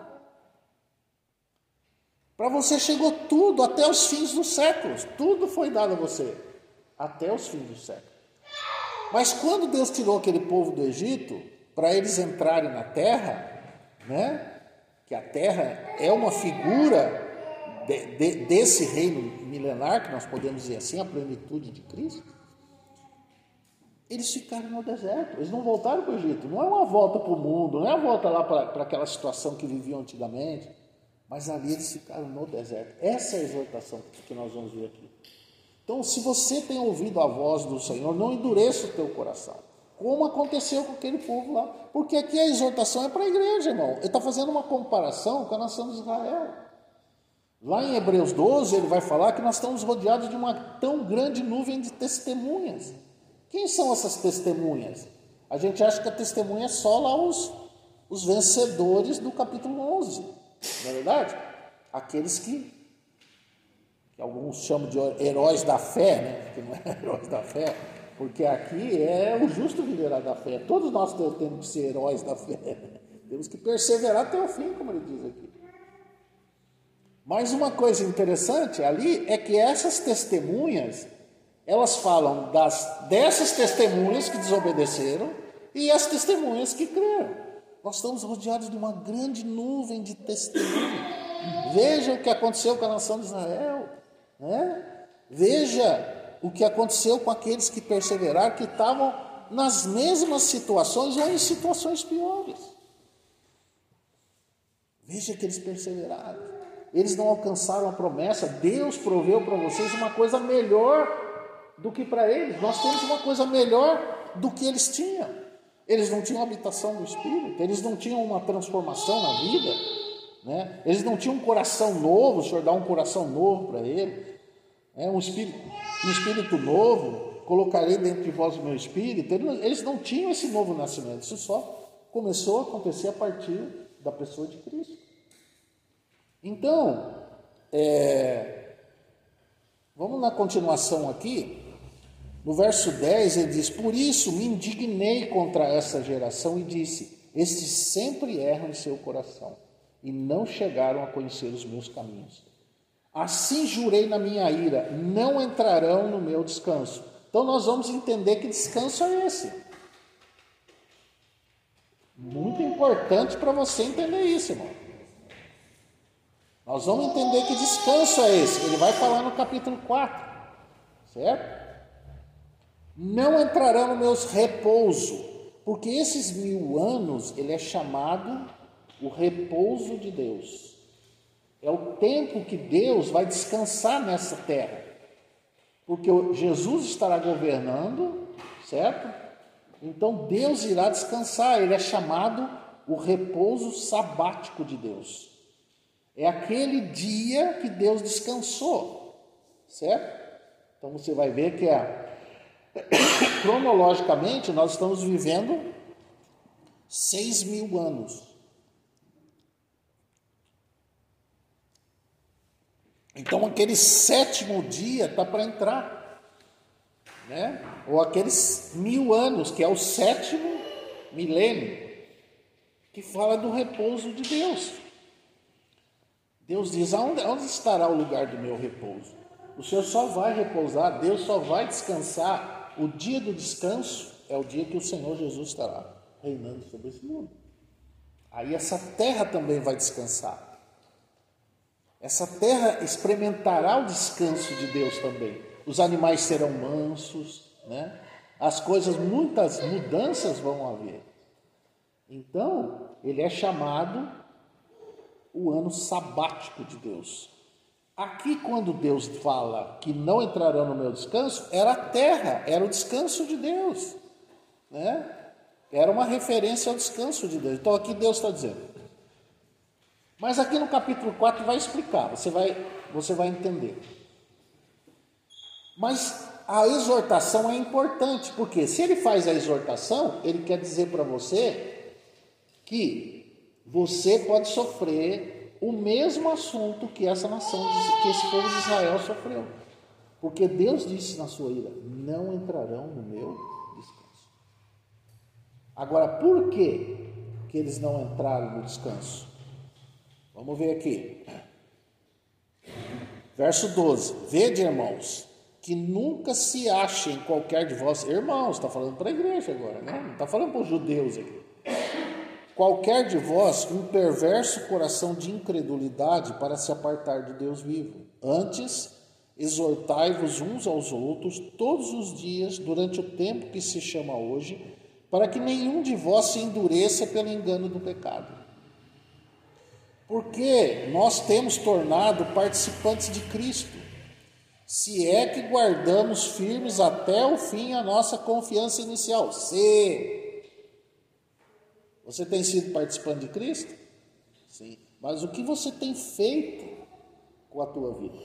Para você chegou tudo, até os fins dos séculos. Tudo foi dado a você, até os fins dos séculos. Mas quando Deus tirou aquele povo do Egito, para eles entrarem na terra, né, que a terra é uma figura desse reino milenar, que nós podemos dizer assim, a plenitude de Cristo, eles ficaram no deserto, eles não voltaram para o Egito. Não é uma volta para o mundo, não é uma volta lá para aquela situação que viviam antigamente, mas ali eles ficaram no deserto. Essa é a exortação que nós vamos ver aqui. Então, se você tem ouvido a voz do Senhor, não endureça o teu coração, como aconteceu com aquele povo lá, porque aqui a exortação é para a igreja, irmão. Ele está fazendo uma comparação com a nação de Israel. Lá em Hebreus 12, ele vai falar que nós estamos rodeados de uma tão grande nuvem de testemunhas. Quem são essas testemunhas? A gente acha que a testemunha é só lá os vencedores do capítulo 11, não é verdade? Aqueles que alguns chamam de heróis da fé, né? Que não é heróis da fé, porque aqui é o justo viverá da fé. Todos nós temos que ser heróis da fé, né? Temos que perseverar até o fim, como ele diz aqui. Mas uma coisa interessante ali é que essas testemunhas, elas falam dessas testemunhas que desobedeceram e as testemunhas que creram. Nós estamos rodeados de uma grande nuvem de testemunhas. Veja o que aconteceu com a nação de Israel, né? Veja o que aconteceu com aqueles que perseveraram, que estavam nas mesmas situações ou em situações piores. Veja que eles perseveraram. Eles não alcançaram a promessa. Deus proveu para vocês uma coisa melhor do que para eles. Nós temos uma coisa melhor do que eles tinham. Eles não tinham habitação do Espírito. Eles não tinham uma transformação na vida, né? Eles não tinham um coração novo. O Senhor dá um coração novo para ele, né? Um espírito novo. Colocarei dentro de vós o meu espírito. Eles não tinham esse novo nascimento. Isso só começou a acontecer a partir da pessoa de Cristo. Então, vamos na continuação aqui. No verso 10 ele diz: por isso me indignei contra essa geração e disse: estes sempre erram em seu coração e não chegaram a conhecer os meus caminhos. Assim jurei na minha ira: não entrarão no meu descanso. Então nós vamos entender que descanso é esse. Muito importante para você entender isso, irmão. Nós vamos entender que descanso é esse. Ele vai falar no capítulo 4, certo? Não entrarão no meu repouso, porque esses 1000 anos, ele é chamado o repouso de Deus. É o tempo que Deus vai descansar nessa terra. Porque Jesus estará governando, certo? Então Deus irá descansar. Ele é chamado o repouso sabático de Deus. É aquele dia que Deus descansou, certo? Então você vai ver que cronologicamente nós estamos vivendo 6.000 anos. Então aquele 7º dia está para entrar, né? Ou aqueles 1000 anos, que é o 7º milênio, que fala do repouso de Deus. Deus diz: onde estará o lugar do meu repouso? O Senhor só vai repousar, Deus só vai descansar. O dia do descanso é o dia que o Senhor Jesus estará reinando sobre esse mundo. Aí essa terra também vai descansar. Essa terra experimentará o descanso de Deus também. Os animais serão mansos, né? As coisas, muitas mudanças vão haver. Então, ele é chamado o ano sabático de Deus. Aqui, quando Deus fala que não entrarão no meu descanso, era a terra, era o descanso de Deus, né? Era uma referência ao descanso de Deus. Então aqui Deus está dizendo. Mas aqui no capítulo 4 vai explicar, você vai entender. Mas a exortação é importante, porque se ele faz a exortação, ele quer dizer para você que você pode sofrer o mesmo assunto que essa nação, que esse povo de Israel sofreu. Porque Deus disse na sua ira: não entrarão no meu descanso. Agora, por que eles não entraram no descanso? Vamos ver aqui. Verso 12. Vede, irmãos, que nunca se ache em qualquer de vós, irmãos, está falando para a igreja agora, né? Não está falando para os judeus aqui. Qualquer de vós um perverso coração de incredulidade para se apartar de Deus vivo. Antes, exortai-vos uns aos outros todos os dias, durante o tempo que se chama hoje, para que nenhum de vós se endureça pelo engano do pecado. Porque nós temos tornado participantes de Cristo, se é que guardamos firmes até o fim a nossa confiança inicial. Você tem sido participante de Cristo? Sim. Mas o que você tem feito ou a tua vida?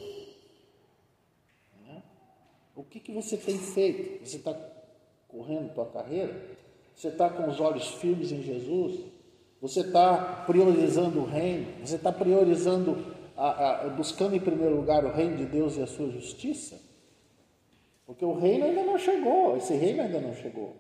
O que você tem feito? Você está correndo tua carreira? Você está com os olhos firmes em Jesus? Você está priorizando o reino? Você está priorizando, buscando em primeiro lugar o reino de Deus e a sua justiça? Porque o reino ainda não chegou, esse reino ainda não chegou.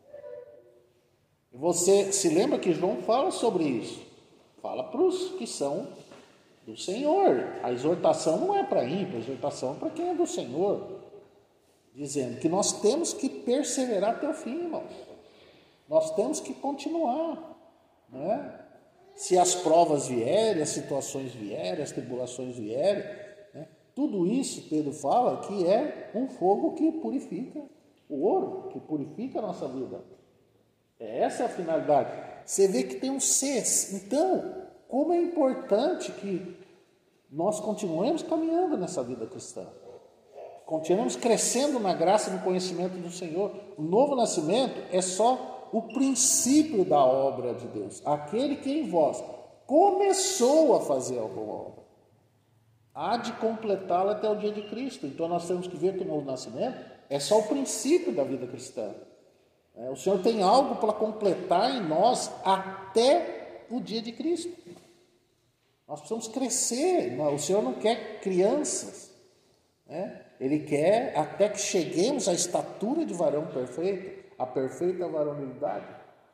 E você se lembra que João fala sobre isso? Fala para os que são do Senhor. A exortação não é para ímpio, a exortação é para quem é do Senhor. Dizendo que nós temos que perseverar até o fim, irmãos. Nós temos que continuar, né? Se as provas vierem, as situações vierem, as tribulações vierem, né? Tudo isso, Pedro fala, que é um fogo que purifica o ouro, que purifica a nossa vida. Essa é a finalidade. Você vê que tem um cess. Então, como é importante que nós continuemos caminhando nessa vida cristã. Continuamos crescendo na graça e no conhecimento do Senhor. O novo nascimento é só o princípio da obra de Deus. Aquele que em vós começou a fazer a boa obra, há de completá-la até o dia de Cristo. Então nós temos que ver que o novo nascimento é só o princípio da vida cristã. O Senhor tem algo para completar em nós até o dia de Cristo. Nós precisamos crescer. O Senhor não quer crianças, né? Ele quer até que cheguemos à estatura de varão perfeito, a perfeita varonilidade.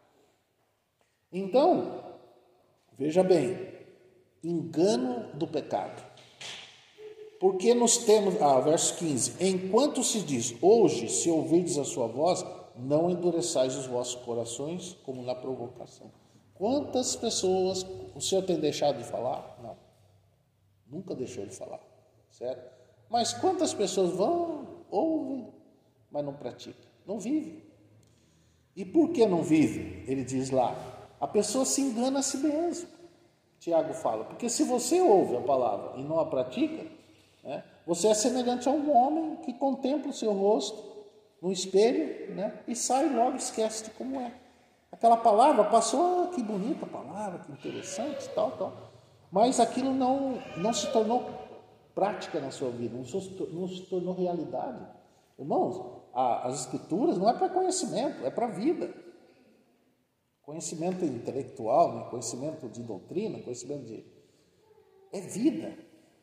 Então, veja bem, engano do pecado. Porque nos temos, verso 15, enquanto se diz, hoje, se ouvirdes a sua voz, não endureçais os vossos corações, como na provocação. Quantas pessoas o Senhor tem deixado de falar? Não, nunca deixou de falar, certo? Mas quantas pessoas vão, ouvem, mas não praticam, não vivem. E por que não vive? Ele diz lá, a pessoa se engana a si mesma. Tiago fala, porque se você ouve a palavra e não a pratica, né, você é semelhante a um homem que contempla o seu rosto no espelho, né, e sai logo, esquece de como é. Aquela palavra passou, que bonita palavra, que interessante, tal. Mas aquilo não se tornou prática na sua vida, não se tornou realidade. Irmãos, as escrituras não é para conhecimento, é para vida. Conhecimento intelectual, né? Conhecimento de doutrina, conhecimento de... é vida,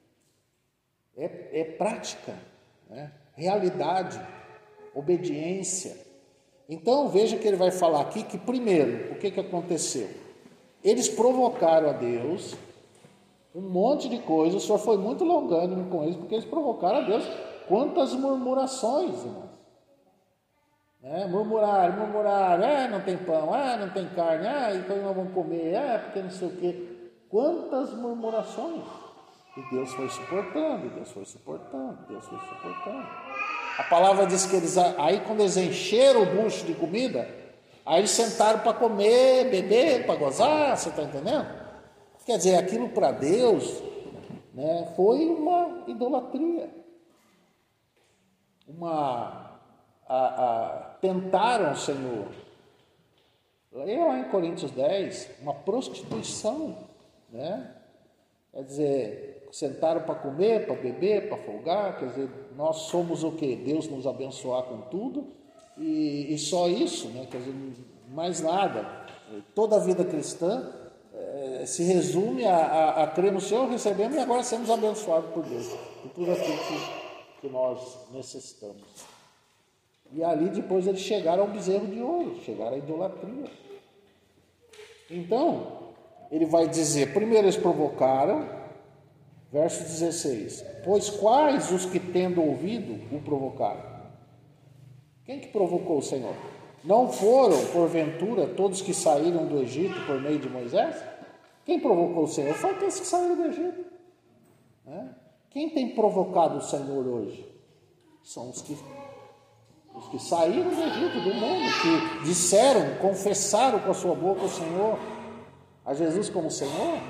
é prática, né? Realidade, obediência. Então veja que ele vai falar aqui que primeiro, o que aconteceu? Eles provocaram a Deus um monte de coisas. O Senhor foi muito longânimo com eles, porque eles provocaram a Deus. Quantas murmurações, irmãos. Murmurar, não tem pão, não tem carne, então nós vamos comer, porque não sei o quê. Quantas murmurações. E Deus foi suportando, Deus foi suportando. A palavra diz que eles, aí quando eles encheram o bucho de comida, aí eles sentaram para comer, beber, para gozar, você está entendendo? Quer dizer, aquilo para Deus, né, foi uma idolatria. Tentaram o Senhor. Leia lá em Coríntios 10, uma prostituição, né? Quer dizer, sentaram para comer, para beber, para folgar. Quer dizer, nós somos o quê? Deus nos abençoar com tudo e só isso, né? Quer dizer, mais nada. Toda a vida cristã se resume a crer no Senhor, recebemos e agora sermos abençoados por Deus, por tudo aquilo que nós necessitamos. E ali depois eles chegaram ao bezerro de ouro, chegaram à idolatria. Então, ele vai dizer, primeiro eles provocaram, verso 16, pois quais os que tendo ouvido o provocaram? Quem que provocou o Senhor? Não foram, porventura, todos que saíram do Egito por meio de Moisés? Quem provocou o Senhor? Foi aqueles que saíram do Egito. Né? Quem tem provocado o Senhor hoje? São os que saíram do Egito, do mundo, que disseram, confessaram com a sua boca o Senhor, a Jesus como Senhor.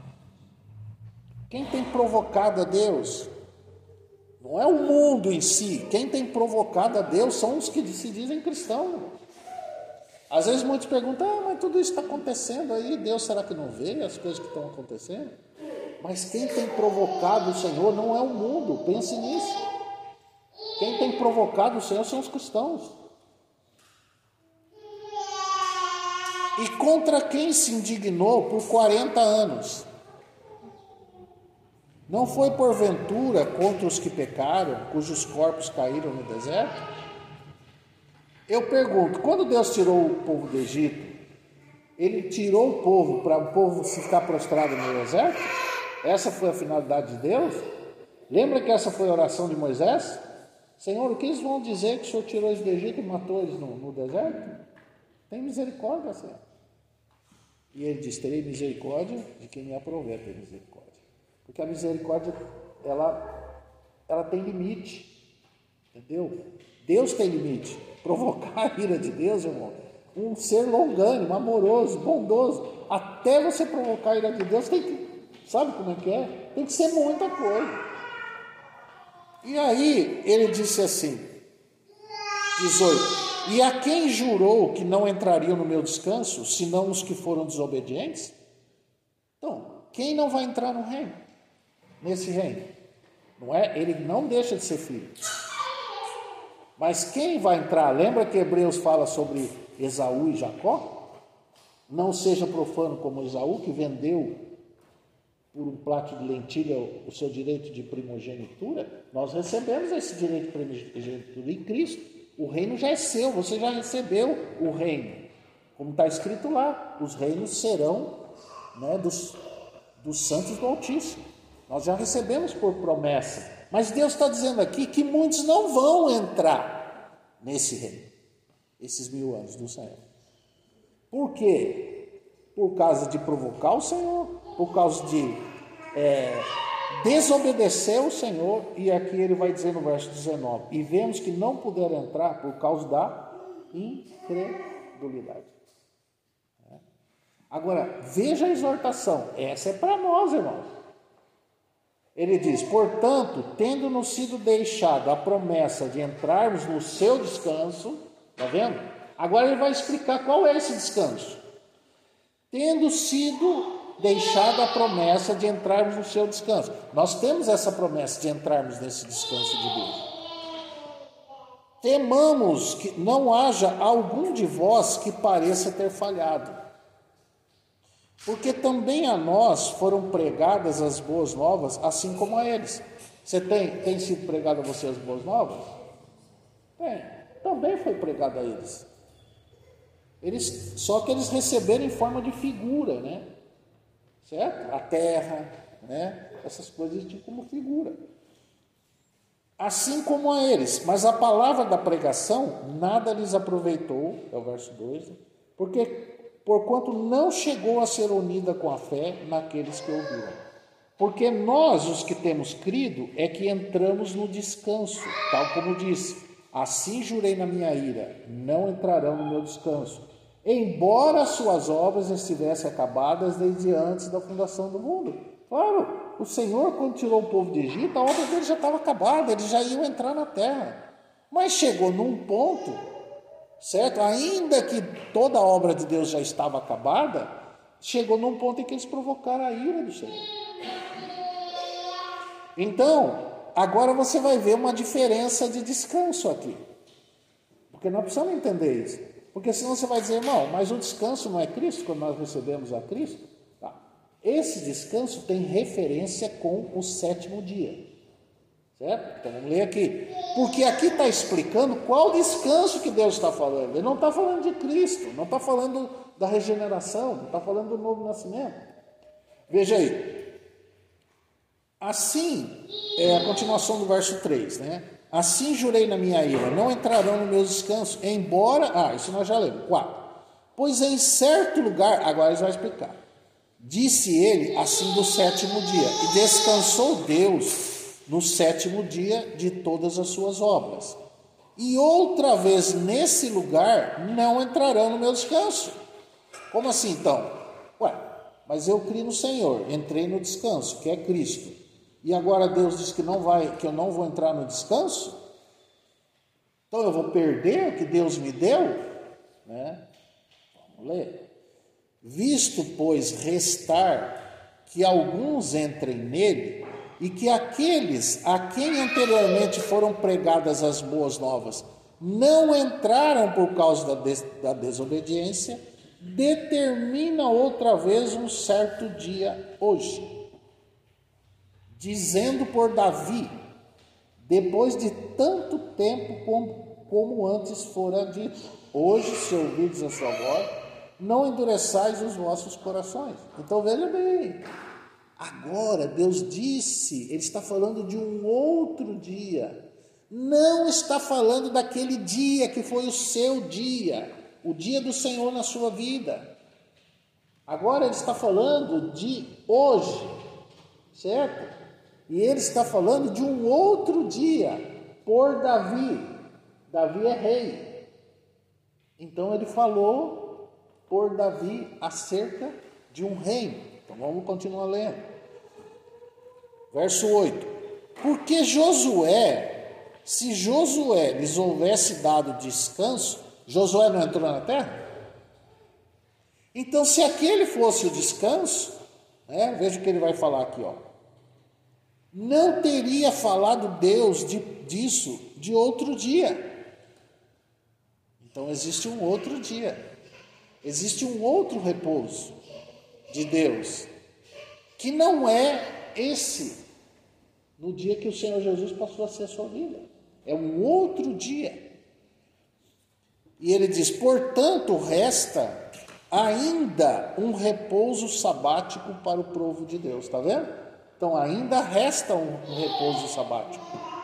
Quem tem provocado a Deus? Não é o mundo em si. Quem tem provocado a Deus são os que se dizem cristãos. Às vezes muitos perguntam, mas tudo isso está acontecendo aí, Deus será que não vê as coisas que estão acontecendo? Mas quem tem provocado o Senhor não é o mundo, pense nisso. Quem tem provocado o Senhor são os cristãos. E contra quem se indignou por 40 anos? Não foi porventura contra os que pecaram, cujos corpos caíram no deserto? Eu pergunto, quando Deus tirou o povo do Egito, Ele tirou o povo para o povo ficar prostrado no deserto? Essa foi a finalidade de Deus? Lembra que essa foi a oração de Moisés? Senhor, o que eles vão dizer que o Senhor tirou eles do Egito e matou eles no deserto? Tem misericórdia, Senhor. E ele diz, terei misericórdia de quem me aprover ter misericórdia. Porque a misericórdia, ela tem limite. Entendeu? Deus tem limite. Provocar a ira de Deus, irmão, um ser longânimo, amoroso, bondoso, até você provocar a ira de Deus, tem que, sabe como é que é? Tem que ser muita coisa. E aí, ele disse assim, 18, e a quem jurou que não entrariam no meu descanso, senão os que foram desobedientes? Então, quem não vai entrar no reino? Nesse reino? Não é? Ele não deixa de ser filho. Mas quem vai entrar? Lembra que Hebreus fala sobre Esaú e Jacó? Não seja profano como Esaú, que vendeu por um prato de lentilha o seu direito de primogenitura. Nós recebemos esse direito de primogenitura em Cristo. O reino já é seu, você já recebeu o reino. Como está escrito lá, os reinos serão, né, dos santos do Altíssimo. Nós já recebemos por promessa. Mas Deus está dizendo aqui que muitos não vão entrar nesse reino, esses 1000 anos do Senhor. Por quê? Por causa de provocar o Senhor, por causa de desobedecer o Senhor. E aqui ele vai dizer no verso 19, e vemos que não puderam entrar por causa da incredulidade. Agora, veja a exortação, essa é para nós, irmãos. Ele diz, portanto, tendo-nos sido deixado a promessa de entrarmos no seu descanso, está vendo? Agora ele vai explicar qual é esse descanso. Tendo sido deixado a promessa de entrarmos no seu descanso. Nós temos essa promessa de entrarmos nesse descanso de Deus. Temamos que não haja algum de vós que pareça ter falhado. Porque também a nós foram pregadas as boas novas, assim como a eles. Você tem sido pregado a você as boas novas? Tem. Também foi pregado a eles. Só que eles receberam em forma de figura, né? Certo? A terra, né? Essas coisas tipo como figura. Assim como a eles. Mas a palavra da pregação nada lhes aproveitou, é o verso 2, porquanto não chegou a ser unida com a fé naqueles que ouviram. Porque nós, os que temos crido, é que entramos no descanso, tal como disse, assim jurei na minha ira, não entrarão no meu descanso, embora as suas obras estivessem acabadas desde antes da fundação do mundo. Claro, o Senhor, quando tirou o povo de Egito, a obra dele já estava acabada, eles já iam entrar na terra. Mas chegou num ponto, certo? Ainda que toda a obra de Deus já estava acabada, chegou num ponto em que eles provocaram a ira do Senhor. Então, agora você vai ver uma diferença de descanso aqui. Porque nós precisamos entender isso. Porque senão você vai dizer, irmão, mas o descanso não é Cristo, quando nós recebemos a Cristo? Tá. Esse descanso tem referência com o 7º dia. Certo? Então vamos ler aqui. Porque aqui está explicando qual descanso que Deus está falando. Ele não está falando de Cristo, não está falando da regeneração, não está falando do novo nascimento. Veja aí. Assim, é a continuação do verso 3, né? Assim jurei na minha ira, não entrarão no meu descanso, embora... isso nós já lemos. 4. Pois em certo lugar, agora ele vai explicar. Disse ele assim do 7º dia, e descansou Deus no 7º dia de todas as suas obras. E outra vez nesse lugar não entrarão no meu descanso. Como assim então? Mas eu criei no Senhor, entrei no descanso, que é Cristo. E agora Deus diz que eu não vou entrar no descanso? Então eu vou perder o que Deus me deu? Né? Vamos ler. Visto, pois, restar que alguns entrem nele e que aqueles a quem anteriormente foram pregadas as boas novas não entraram por causa da desobediência, determina outra vez um certo dia hoje, dizendo por Davi, depois de tanto tempo como antes fora dito, hoje, se ouvirdes a sua voz, não endureçais os vossos corações. Então veja bem, agora Deus disse, Ele está falando de um outro dia, não está falando daquele dia que foi o seu dia, o dia do Senhor na sua vida. Agora Ele está falando de hoje, certo? E Ele está falando de um outro dia, por Davi. Davi é rei. Então Ele falou por Davi acerca de um reino. Então vamos continuar lendo. Verso 8. Porque se Josué lhes houvesse dado descanso, Josué não entrou na terra? Então, se aquele fosse o descanso, veja o que ele vai falar aqui, não teria falado Deus disso de outro dia. Então, existe um outro dia, existe um outro repouso de Deus, que não é esse, no dia que o Senhor Jesus passou a ser a sua vida. É um outro dia. E ele diz, portanto, resta ainda um repouso sabático para o povo de Deus. Está vendo? Então, ainda resta um repouso sabático.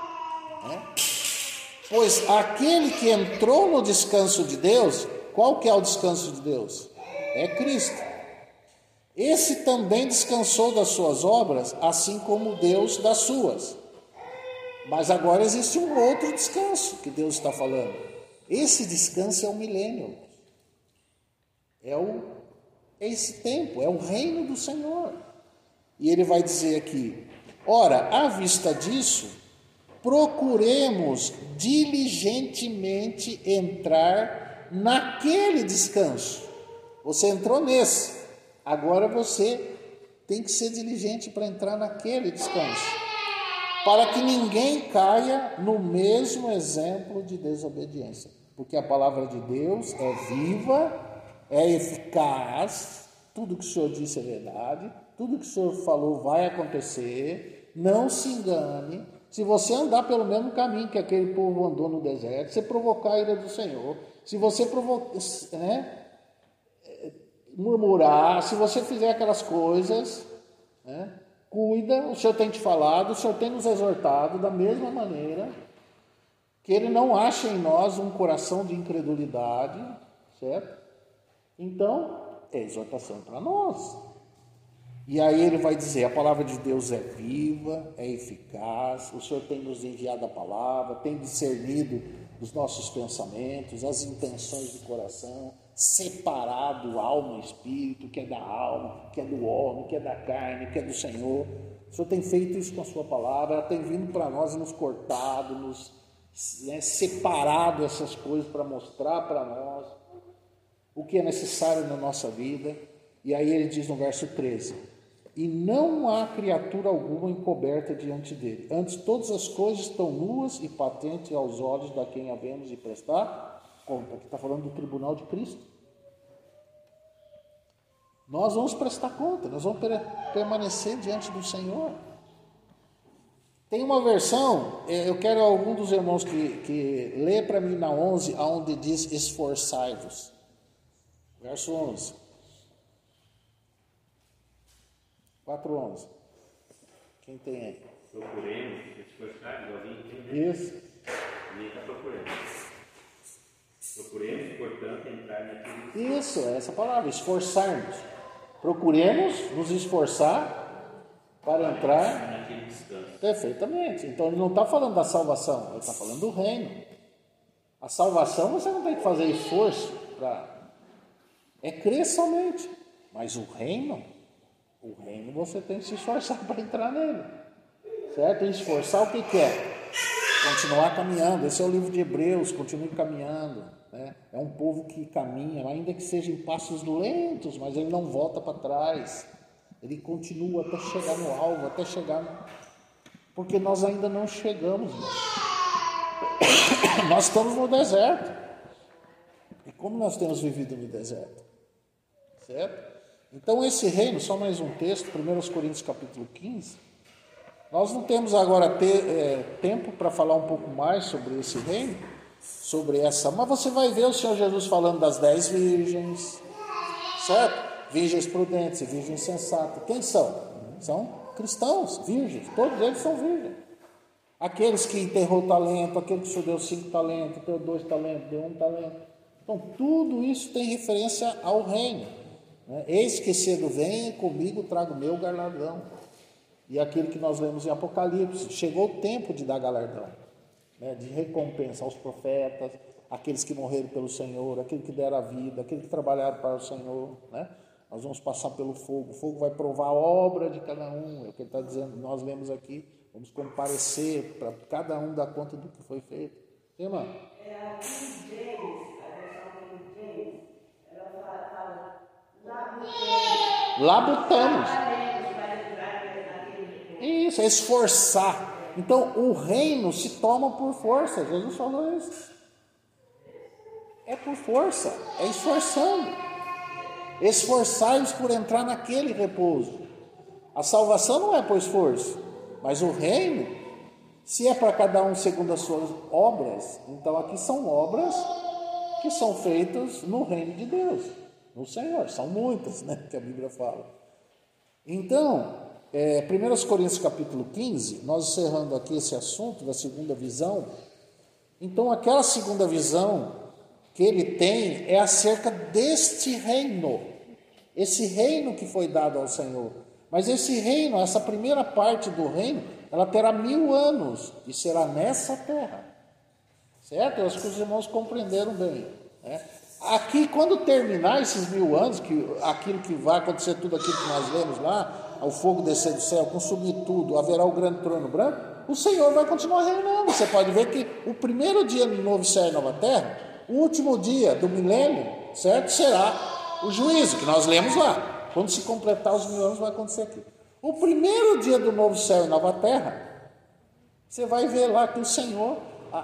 Pois aquele que entrou no descanso de Deus, qual que é o descanso de Deus? É Cristo. Esse também descansou das suas obras, assim como Deus das suas. Mas agora existe um outro descanso que Deus está falando. Esse descanso é o milênio. É esse tempo, é o reino do Senhor. E ele vai dizer aqui, ora, à vista disso, procuremos diligentemente entrar naquele descanso. Você entrou nesse, agora você tem que ser diligente para entrar naquele descanso, para que ninguém caia no mesmo exemplo de desobediência. Porque a palavra de Deus é viva, é eficaz, tudo que o Senhor disse é verdade, tudo que o Senhor falou vai acontecer, não se engane. Se você andar pelo mesmo caminho que aquele povo andou no deserto, você provocar a ira do Senhor, se você murmurar, se você fizer aquelas coisas, cuida, o Senhor tem te falado, o Senhor tem nos exortado da mesma maneira, que Ele não ache em nós um coração de incredulidade, certo? Então, é exortação para nós. E aí ele vai dizer, a palavra de Deus é viva, é eficaz, o Senhor tem nos enviado a palavra, tem discernido os nossos pensamentos, as intenções do coração, separado alma e espírito, que é da alma, que é do homem, que é da carne, que é do Senhor. O Senhor tem feito isso com a sua palavra, ela tem vindo para nós e nos cortado, nos separado essas coisas para mostrar para nós o que é necessário na nossa vida. E aí ele diz no verso 13, e não há criatura alguma encoberta diante dele, antes todas as coisas estão nuas e patentes aos olhos da quem havemos de prestar conta. Aqui está falando do tribunal de Cristo. Nós vamos prestar conta, nós vamos permanecer diante do Senhor. Tem uma versão, eu quero algum dos irmãos que lê para mim na 11, onde diz esforçai-vos. Verso 11. 4:11. Quem tem aí? Procuremos, esforçar, igualzinho. Isso. Ninguém está procurando. Procuremos, portanto, entrar naquele. Isso, é essa palavra, esforçarmos. Procuremos nos esforçar para entrar naquele descanso. Perfeitamente. Então ele não está falando da salvação, ele está falando do reino. A salvação você não tem que fazer esforço para. É crer somente. Mas o reino você tem que se esforçar para entrar nele. Certo? E esforçar o que é? Continuar caminhando. Esse é o livro de Hebreus, continue caminhando. Né? É um povo que caminha, ainda que seja em passos lentos, mas ele não volta para trás. Ele continua até chegar no alvo, até chegar no... Porque nós ainda não chegamos, irmão. Nós estamos no deserto. E como nós temos vivido no deserto? Certo? Então esse reino, só mais um texto, 1 Coríntios capítulo 15, nós não temos agora tempo para falar um pouco mais sobre esse reino, sobre essa, mas você vai ver o Senhor Jesus falando das 10 virgens, certo? Virgens prudentes e virgens sensatas. Quem são? São cristãos, virgens, todos eles são virgens. Aqueles que enterrou o talento, aquele que deu 5 talentos, deu 2 talentos, deu 1 talento. Então tudo isso tem referência ao reino. Eis que cedo vem, comigo trago o meu galardão. E aquilo que nós lemos em Apocalipse, chegou o tempo de dar galardão, de recompensa aos profetas, aqueles que morreram pelo Senhor, aqueles que deram a vida, aqueles que trabalharam para o Senhor, Nós vamos passar pelo fogo, o fogo vai provar a obra de cada um, é o que ele está dizendo, nós lemos aqui, vamos comparecer para cada um dar conta do que foi feito. Sim, irmão? A versão do James, ela fala, labutamos. Isso, é esforçar. Então, o reino se toma por força. Jesus falou isso. É por força, é esforçando. Esforçai-vos por entrar naquele repouso. A salvação não é por esforço, mas o reino, se é para cada um segundo as suas obras, então aqui são obras que são feitas no reino de Deus, no Senhor. São muitas, que a Bíblia fala. Então, 1 Coríntios capítulo 15, nós encerrando aqui esse assunto da segunda visão. Então, aquela segunda visão que ele tem é acerca deste reino, esse reino que foi dado ao Senhor. Mas esse reino, essa primeira parte do reino, ela terá 1000 anos e será nessa terra, certo? Eu acho que os irmãos compreenderam bem, Aqui, quando terminar esses 1000 anos, aquilo que vai acontecer, tudo aquilo que nós lemos lá, o fogo descer do céu, consumir tudo, haverá o grande trono branco, o Senhor vai continuar reinando. Você pode ver que o primeiro dia do novo céu e nova terra, o último dia do milênio, certo? Será o juízo, que nós lemos lá. Quando se completar os 1000 anos, vai acontecer aqui. O primeiro dia do novo céu e nova terra, você vai ver lá que o Senhor,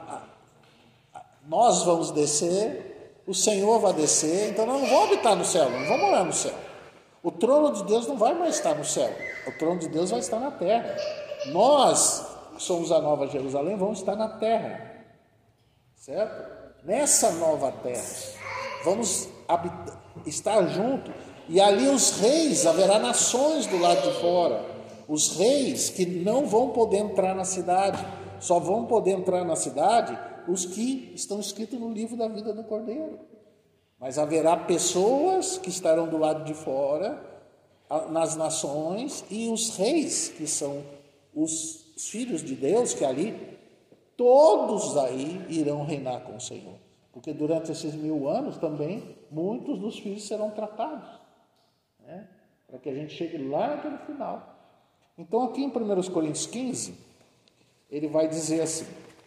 nós vamos descer, o Senhor vai descer, então nós não vamos habitar no céu, não vamos morar no céu. O trono de Deus não vai mais estar no céu, o trono de Deus vai estar na terra. Nós somos a nova Jerusalém, vamos estar na terra, certo? Nessa nova terra, vamos estar junto, e ali os reis, haverá nações do lado de fora, os reis que não vão poder entrar na cidade, só vão poder entrar na cidade os que estão escritos no livro da vida do Cordeiro. Mas haverá pessoas que estarão do lado de fora, nas nações, e os reis, que são os filhos de Deus, que ali, todos aí irão reinar com o Senhor. Porque durante esses 1000 anos também, muitos dos filhos serão tratados, para que a gente chegue lá naquele final. Então aqui em 1 Coríntios 15, ele vai dizer assim,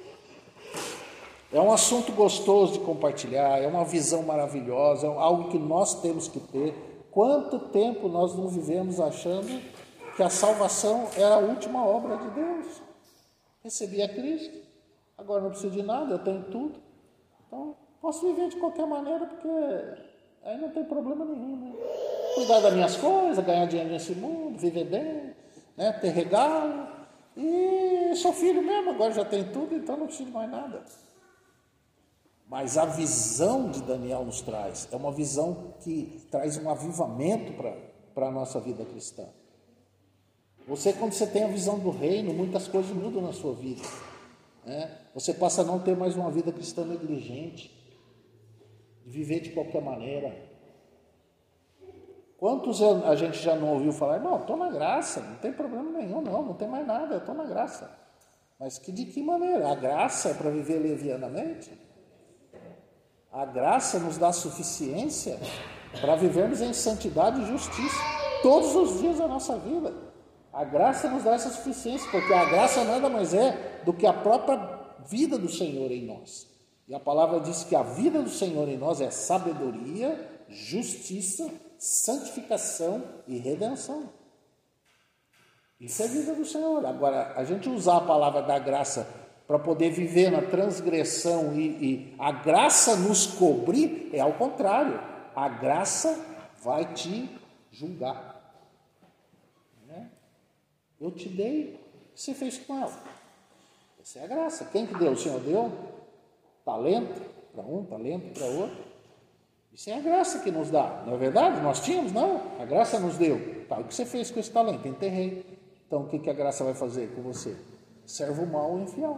é um assunto gostoso de compartilhar, é uma visão maravilhosa, é algo que nós temos que ter. Quanto tempo nós não vivemos achando que a salvação era a última obra de Deus? Recebi a Cristo, agora não preciso de nada, eu tenho tudo. Então, posso viver de qualquer maneira, porque aí não tem problema nenhum. Cuidar das minhas coisas, ganhar dinheiro nesse mundo, viver bem, ter regalo. E sou filho mesmo, agora já tenho tudo, então não preciso de mais nada. Mas a visão de Daniel nos traz, é uma visão que traz um avivamento para a nossa vida cristã. Quando você tem a visão do reino, muitas coisas mudam na sua vida. Você passa a não ter mais uma vida cristã negligente, de viver de qualquer maneira. Quantos a gente já não ouviu falar, não, estou na graça, não tem problema nenhum, não tem mais nada, eu estou na graça. Mas de que maneira? A graça é para viver levianamente? A graça nos dá suficiência para vivermos em santidade e justiça todos os dias da nossa vida. A graça nos dá essa suficiência, porque a graça nada mais é do que a própria vida do Senhor em nós. E a palavra diz que a vida do Senhor em nós é sabedoria, justiça, santificação e redenção. Isso é vida do Senhor. Agora, a gente usar a palavra da graça para poder viver na transgressão e a graça nos cobrir, é ao contrário. A graça vai te julgar. Né? Eu te dei, o que você fez com ela? Essa é a graça. Quem que deu? O Senhor deu? Talento para um, talento para outro. Isso é a graça que nos dá. Não é verdade? Nós tínhamos? Não. A graça nos deu. Tá, o que você fez com esse talento? Enterrei. Então, o que a graça vai fazer com você? Servo mau e infiel.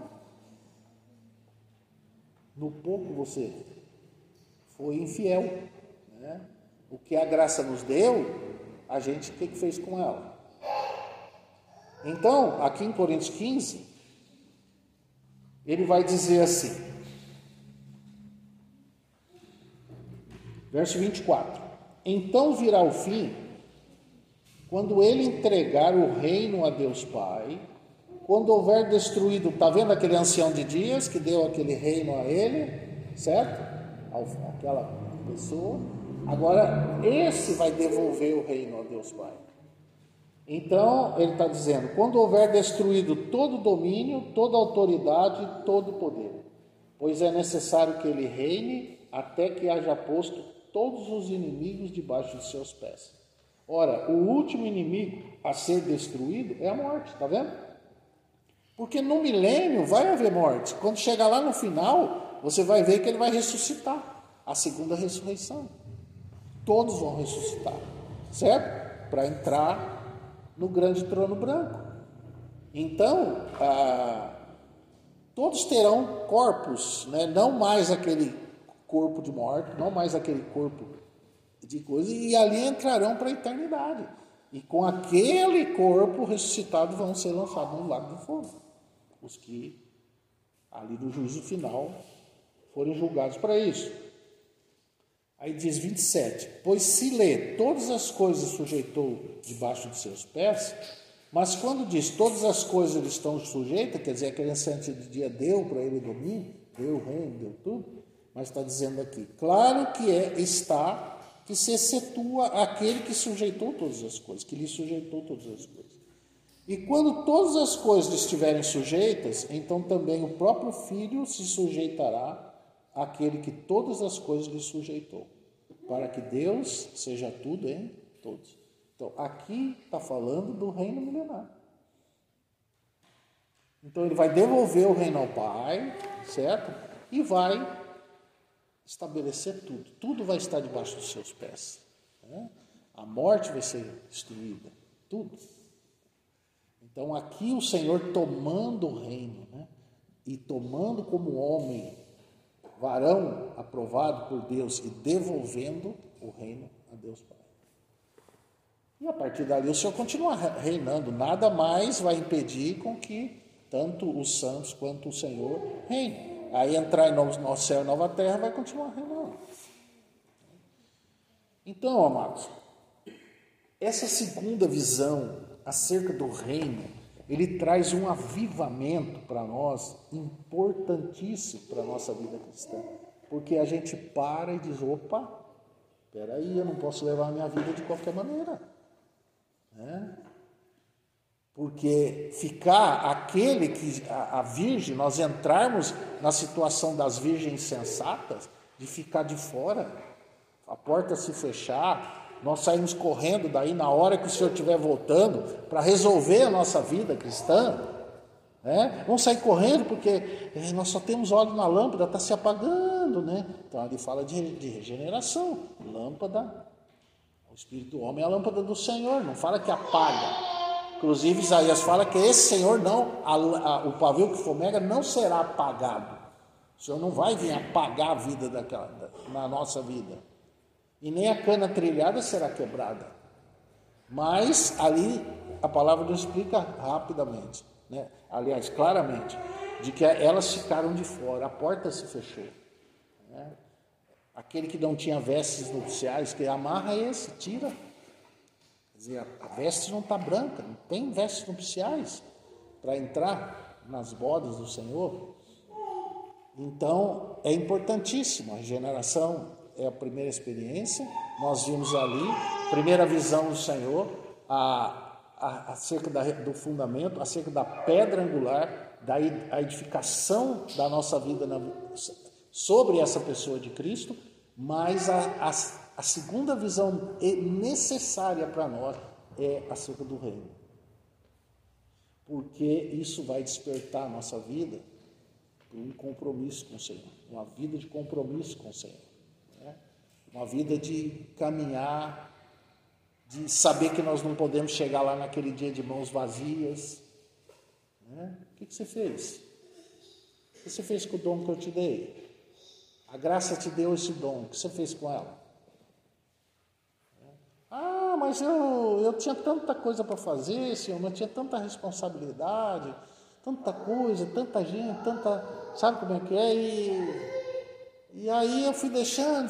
No pouco você foi infiel. Né? O que a graça nos deu, a gente, o que fez com ela? Então, aqui em Coríntios 15, ele vai dizer assim, verso 24: então virá o fim, quando ele entregar o reino a Deus Pai, quando houver destruído, está vendo aquele ancião de dias que deu aquele reino a ele, certo? Aquela pessoa. Agora, esse vai devolver o reino a Deus Pai. Então, ele está dizendo, quando houver destruído todo domínio, toda autoridade, todo poder, pois é necessário que ele reine até que haja posto todos os inimigos debaixo de seus pés. Ora, o último inimigo a ser destruído é a morte, está vendo? Porque no milênio vai haver morte. Quando chegar lá no final, você vai ver que ele vai ressuscitar, a segunda ressurreição. Todos vão ressuscitar, certo? Para entrar no grande trono branco. Então, todos terão corpos, né? Não mais aquele corpo de morte, não mais aquele corpo de coisa, e ali entrarão para a eternidade. E com aquele corpo ressuscitado vão ser lançados no lago do fogo. Os que, ali no juízo final, forem julgados para isso. Aí diz 27, pois se lê, todas as coisas sujeitou debaixo de seus pés, mas quando diz todas as coisas lhe estão sujeitas, quer dizer, aquele ancião de dia deu para ele domínio, deu o reino, deu tudo, mas está dizendo aqui, claro que está, que se excetua aquele que sujeitou todas as coisas, que lhe sujeitou todas as coisas. E quando todas as coisas estiverem sujeitas, então também o próprio Filho se sujeitará àquele que todas as coisas lhe sujeitou, para que Deus seja tudo em todos. Então, aqui está falando do reino milenar. Então, ele vai devolver o reino ao Pai, certo? E vai estabelecer tudo. Tudo vai estar debaixo dos seus pés. Né? A morte vai ser destruída. Tudo. Então, aqui o Senhor tomando o reino, né? E tomando como homem, varão aprovado por Deus e devolvendo o reino a Deus Pai. E a partir dali o Senhor continua reinando. Nada mais vai impedir com que tanto os santos quanto o Senhor reine. Aí entrar em novo céu e nova terra vai continuar reinando. Então, amados, essa segunda visão acerca do reino, ele traz um avivamento para nós, importantíssimo para a nossa vida cristã. Porque a gente para e diz, opa, peraí, eu não posso levar a minha vida de qualquer maneira. Né? Porque ficar aquele que, a virgem, nós entrarmos na situação das virgens sensatas, de ficar de fora, a porta se fechar, nós saímos correndo daí na hora que o Senhor estiver voltando para resolver a nossa vida cristã, né? Vamos sair correndo porque nós só temos óleo na lâmpada, está se apagando, né? Então ele fala de regeneração, lâmpada, o Espírito do homem é a lâmpada do Senhor, não fala que apaga. Inclusive Isaías fala que esse Senhor não, o pavio que fumega não será apagado. O Senhor não vai vir apagar a vida na nossa vida. E nem a cana trilhada será quebrada. Mas ali a palavra nos explica rapidamente, né? Aliás, claramente, de que elas ficaram de fora, a porta se fechou. Né? Aquele que não tinha vestes nupciais, que amarra esse, tira. Quer dizer, a veste não está branca, não tem vestes nupciais para entrar nas bodas do Senhor. Então, é importantíssimo a regeneração. É a primeira experiência, nós vimos ali, primeira visão do Senhor, acerca do fundamento, acerca da pedra angular, da edificação da nossa vida sobre essa pessoa de Cristo, mas a segunda visão necessária para nós é acerca do reino. Porque isso vai despertar a nossa vida para um compromisso com o Senhor, uma vida de compromisso com o Senhor, né? Uma vida de caminhar, de saber que nós não podemos chegar lá naquele dia de mãos vazias, né? O que você fez? O que você fez com o dom que eu te dei? A graça te deu esse dom, o que você fez com ela? Ah, mas eu tinha tanta coisa para fazer, Senhor, eu tinha tanta responsabilidade, tanta coisa, tanta gente, sabe como é que é? E aí eu fui deixando.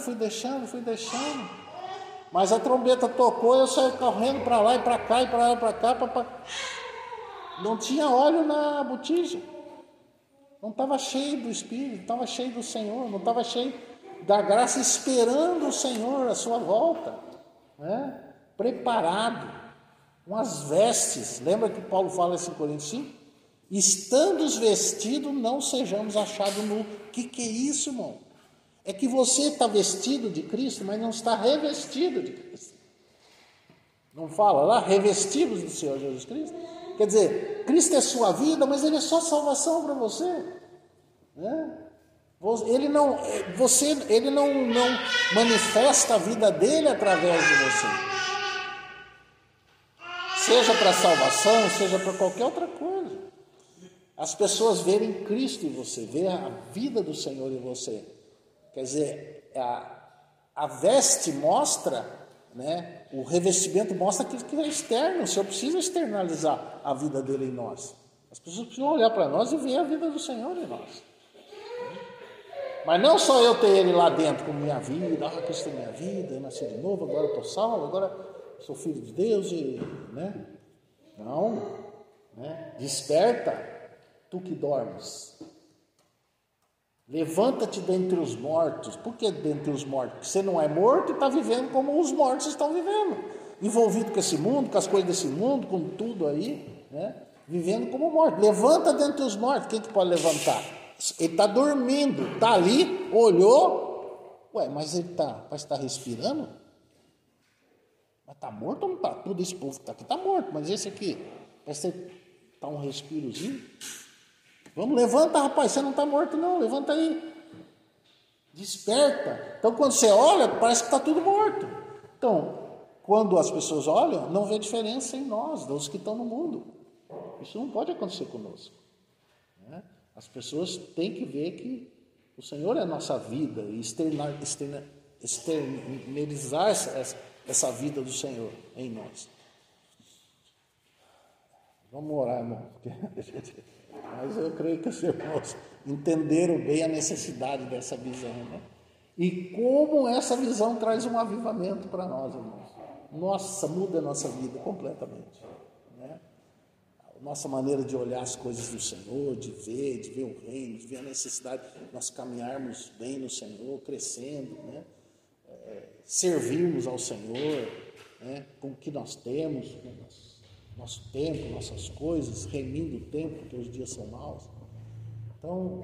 Mas a trombeta tocou, eu saí correndo para lá e para cá, e para lá e para cá. Não tinha óleo na botija. Não estava cheio do Espírito, estava cheio do Senhor, não estava cheio da graça, esperando o Senhor, a sua volta, né? Preparado, com as vestes. Lembra que Paulo fala assim em Coríntios 5? Estando os vestidos, não sejamos achados nu. O que é isso, irmão? É que você está vestido de Cristo, mas não está revestido de Cristo. Não fala lá, revestidos do Senhor Jesus Cristo? Quer dizer, Cristo é sua vida, mas Ele é só salvação para você, né? Ele não manifesta a vida dele através de você. Seja para salvação, seja para qualquer outra coisa. As pessoas verem Cristo em você, verem a vida do Senhor em você. Quer dizer, a veste mostra, né? O revestimento mostra aquilo que é externo. O Senhor precisa externalizar a vida dele em nós. As pessoas precisam olhar para nós e ver a vida do Senhor em nós. Mas não só eu ter ele lá dentro com minha vida, Cristo é minha vida, eu nasci de novo, agora eu estou salvo, agora sou filho de Deus, né? Não, né? Desperta, tu que dormes. Levanta-te dentre os mortos. Por que dentre os mortos? Porque você não é morto e está vivendo como os mortos estão vivendo. Envolvido com esse mundo, com as coisas desse mundo, com tudo aí, né? Vivendo como morto. Levanta dentre os mortos. Quem que pode levantar? Ele está dormindo, está ali, olhou. Ué, mas ele parece que está respirando? Mas está morto ou não está? Todo esse povo que está aqui está morto, mas esse aqui, parece que está um respirozinho. Vamos, levanta, rapaz, você não está morto não, levanta aí. Desperta. Então, quando você olha, parece que está tudo morto. Então, quando as pessoas olham, não vê diferença em nós, dos que estão no mundo. Isso não pode acontecer conosco, né? As pessoas têm que ver que o Senhor é a nossa vida e externalizar essa vida do Senhor em nós. Vamos orar, irmão. Mas eu creio que os irmãos entenderam bem a necessidade dessa visão, né? E como essa visão traz um avivamento para nós, irmãos. Nossa, muda a nossa vida completamente, né? A nossa maneira de olhar as coisas do Senhor, de ver o reino, de ver a necessidade de nós caminharmos bem no Senhor, crescendo, né? Servirmos ao Senhor, né? Com o que nós temos, com o nosso tempo, nossas coisas, remindo o tempo, porque os dias são maus. Então,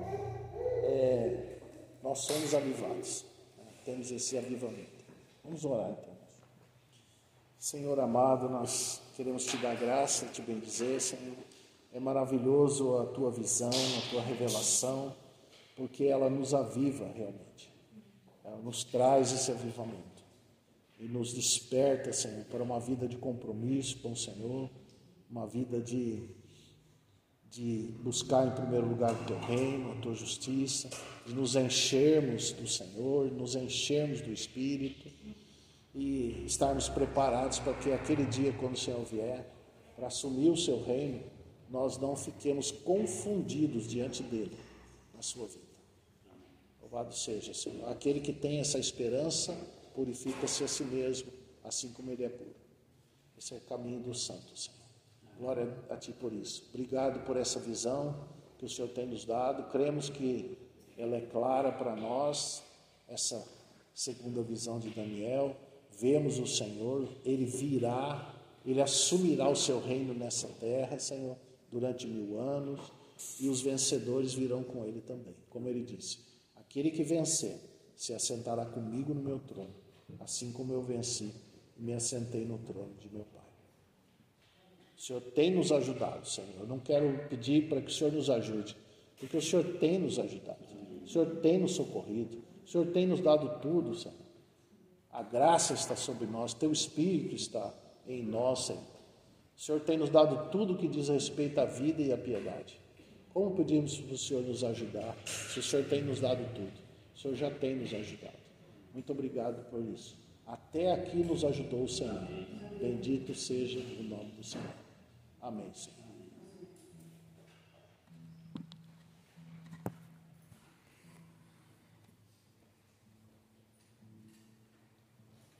nós somos avivados, né? Temos esse avivamento. Vamos orar então. Senhor amado, nós queremos te dar graça, te bendizer, Senhor. É maravilhoso a tua visão, a tua revelação, porque ela nos aviva realmente. Ela nos traz esse avivamento e nos desperta, Senhor, para uma vida de compromisso com o Senhor, uma vida de buscar em primeiro lugar o teu reino, a tua justiça, de nos enchermos do Senhor, nos enchermos do Espírito e estarmos preparados para que aquele dia, quando o Senhor vier, para assumir o seu reino, nós não fiquemos confundidos diante dele na sua vida. Louvado seja, Senhor. Aquele que tem essa esperança, purifica-se a si mesmo, assim como ele é puro. Esse é o caminho do santo, Senhor. Glória a ti por isso. Obrigado por essa visão que o Senhor tem nos dado. Cremos que ela é clara para nós, essa segunda visão de Daniel. Vemos o Senhor, ele virá Ele assumirá o seu reino nessa terra, Senhor, durante 1000 anos, e os vencedores virão com ele também. Como ele disse, aquele que vencer se assentará comigo no meu trono, assim como eu venci e me assentei no trono de meu Pai. O Senhor tem nos ajudado, Senhor. Eu não quero pedir para que o Senhor nos ajude, porque o Senhor tem nos ajudado. O Senhor tem nos socorrido. O Senhor tem nos dado tudo, Senhor. A graça está sobre nós, Teu Espírito está em nós, Senhor. O Senhor tem nos dado tudo que diz respeito à vida e à piedade. Como pedimos para o Senhor nos ajudar, se o Senhor tem nos dado tudo? O Senhor já tem nos ajudado. Muito obrigado por isso. Até aqui nos ajudou o Senhor. Bendito seja o nome do Senhor. Amém, Senhor.